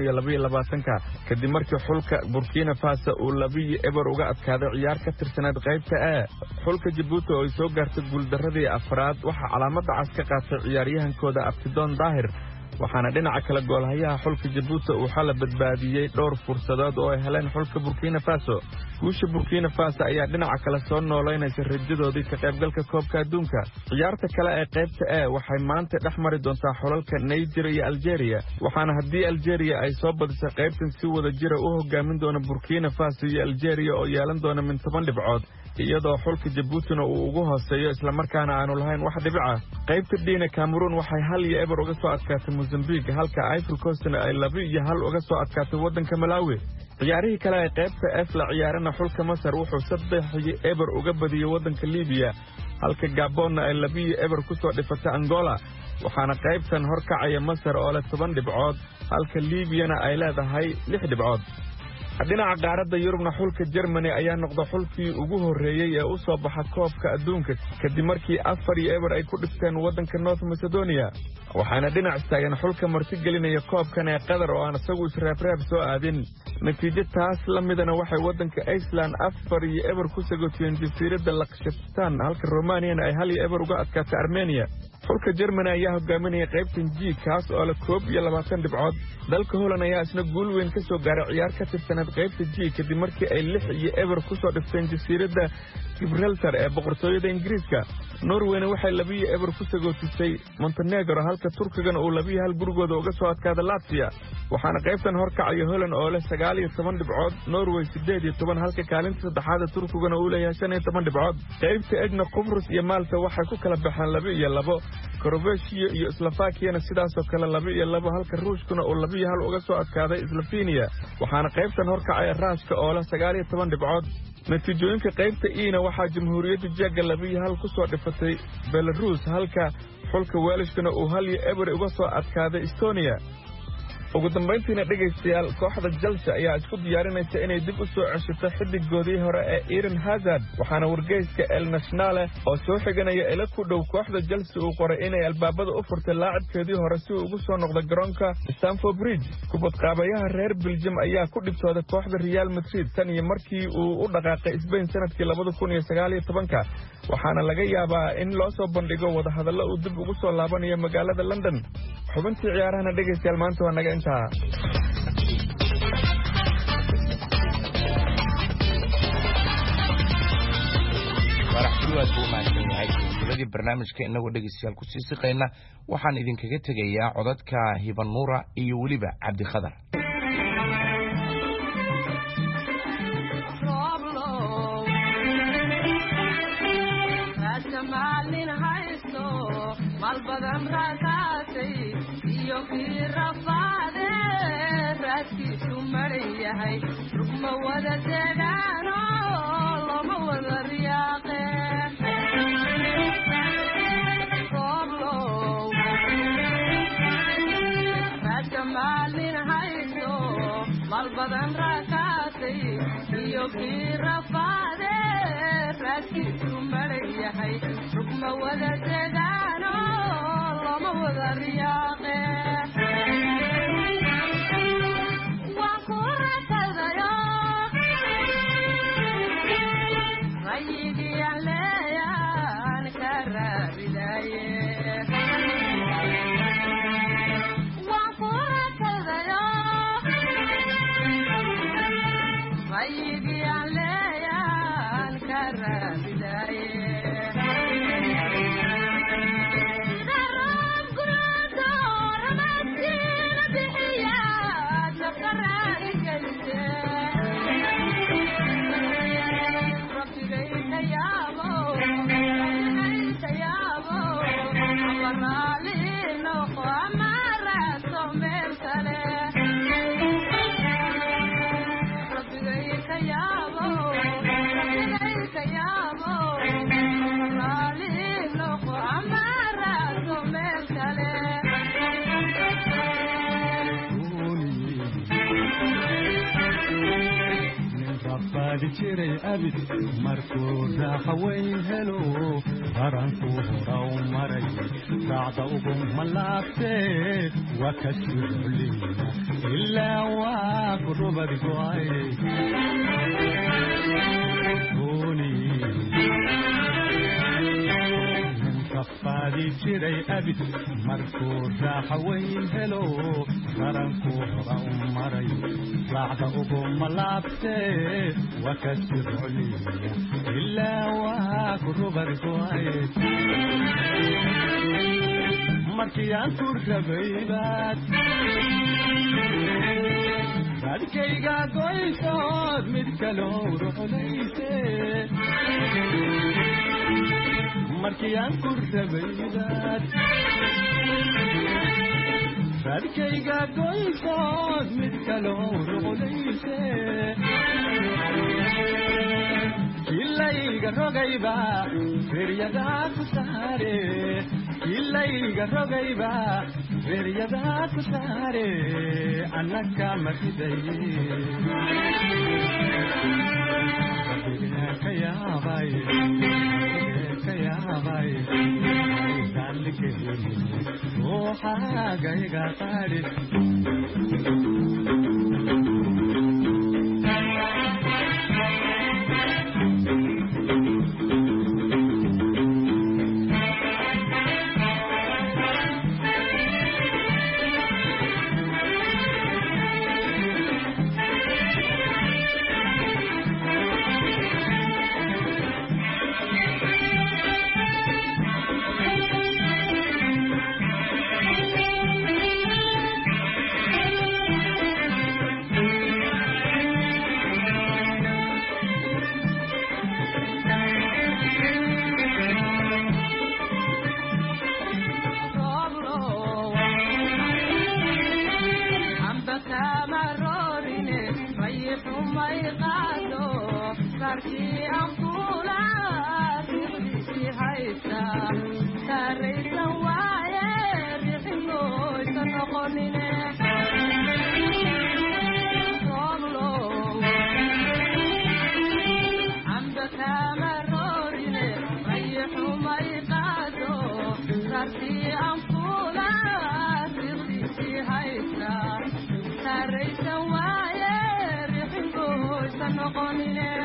2022 kadib markii xulka Burkina Faso uu 2-0 uga adkaaday ciyaar ka tirsaneed qaybta A xulka Djibouti oo soo gaartay guuldaradii afraad waxa calaamada cas ka qaatay ciyaaryahankooda Abdidoon Daahir waxaana dhinaca kala goolhayaha xulka Djibouti uu xal badbaadiyay dhowr fursadood oo ay heleen xulka Burkina Faso guusha Burkina Faso ayaa dhinaca kala soo nooleynaysa rajadoodii ka qaybgalka koobka adduunka ciyaarta kale ee qaybta A waxay maanta dhexmari doontaa xulalka Nigeria iyo Algeria waxaana haddii Algeria ay soo badiso qaybtan si wada jira u hogaamin doona Burkina Faso iyo Algeria oo yeelan doona min 10 dhibcood iyadoo xulka Djibouti uu ugu hooseeyo isla markaana aanu lahayn wax dhibic ah qaybta Diina Cameroon waxay 1-0 uga soo adkaatay Mozambique halka Ivory Coast ay 2-1 uga soo adkaatay wadanka Malawi ciyaarihii kale ee qaybta F la ciyaarana xulka Masar wuxuu 3-0 uga badiyay wadanka Liibiya halka Gabon ay 2-0 ku soo dhifatay Angola waxaana qaybtan horkacaya Masar oo leh 10 dhibcood halka Liibiyana ay leedahay 6 dhibcood dhinaca qaaradda Yurubna xulka Germany ayaa noqday xulkii ugu horeeyay ee u soo baxa koobka adduunka kadib markii 4-0 ay ku dhifteen wadanka North Macedonia waxaana dhinac taagan xulka martigelinaya koobkan ee Qatar oo aan isagu israabraab soo aadin natiijo taas la midana waxay wadanka Iceland 4-0 ku sagootiyeen jasiiradda Liechtenstein halka Romania ay 1-0 uga adkaatay Armenia xulka Germany ayaa hogaaminaya qaybtan G kaas oo la 22 dhibcood dalka Holland ayaa isna guul weyn ka soo gaaray ciyaar ka tirsaneed qaybta G kadib markii ay 6-0 ku soo dhifteen jasiiradda Gibraltar ee boqortooyada Ingiriiska Norwayna waxay 2-0 ku sagootisay Montenegro halka Turkigana uu 2-1 gurigooda uga soo adkaaday Latvia waxaana qaybtan horkacaya Holland oo leh 19 dhibcood Norway 18 halka kaalinta saddexaad Turkigana uu leeyahay 15 dhibcood qaybta Edna Qobrus iyo Malta waxay ku kala baxeen 2-2 Croatia iyo Slovakia sidaas oo kale 2-2 halka Ruushkuna uu 2-1 uga soo adkaaday Slovenia waxaana qaybtan horkacaya Ruushka oo leh 19 dhibcood natiijooyinka qaybta E-na waxaa Jamhuuriyadda Czech 2-1 ku soo dhifatay Belarus halka xulka Welshkuna uu 1-0 uga soo adkaaday Estonia ugu dambeyntiina dhageystayaal kooxda Chelsea ayaa isku diyaarinaysa inay dib u soo ceshato xidigoodii hore ee Eden Hazard waxaana wargeyska El Nacional oo soo xiganaya ila ku dhow kooxda Chelsea uu qoray inay albaabada u furtay laacibkeedii hore si uu ugu soo noqdo garoonka Stamford Bridge kubad qaabayaha reer Belgium ayaa ku dhibtooday kooxda Real Madrid tan iyo markii uu u dhaqaaqay Spain sanadkii 2019 waxaana laga yaabaa in loo soo bandhigo wada hadallo uu dib ugu soo laabanayo magaalada London xubintii ciyaarahana dhageystayaal maanta waa naga intaa gabagabadii barnaamijka inagoo dhegeystayaal ku sii siqayna waxaan idinkaga tegayaa codadka Hiban Nuura iyo weliba Cabdi Khadar malbadan raakaatay iyo kii rafaade raadkiisu maran yahay rugma wada degaano lama wada riyaaqe rooblow raadka maalin hayso malbadan raakaatay iyo kii rafaade raadkiisu maran yahay rugma wada degaano lama wada riyaaqe waan ku rakadayo rayigii aan leeyaan ka raaridaye waan ku rakadayo rayigii aan leeyaan ka raaridaye jiray abid markuu raaxa weyn helo baranku horaw maray raacda ugu malaabtee waa ka sirculina ilaa waa ku rubad go'ay qaadi jiray abid markuu raaxa weyn helo baranku hora u maray raacda ugu malaabtee waa ka sirculina ilaa waa ku rubad go'ay markii aan ku rabaybaad dadkayga goysood mid kaloo ruxlayse markii aan ku rabaybaad dadkayga goysood mid kaloo ruxlayse kilayga rogayba firyadaa ku saare kilayga rogayba firyadaa ku saare annaka makidaye ka yaabay dalkeeni ruuxaagayga qaadi Saraysa waaye rixin gooysa noqonine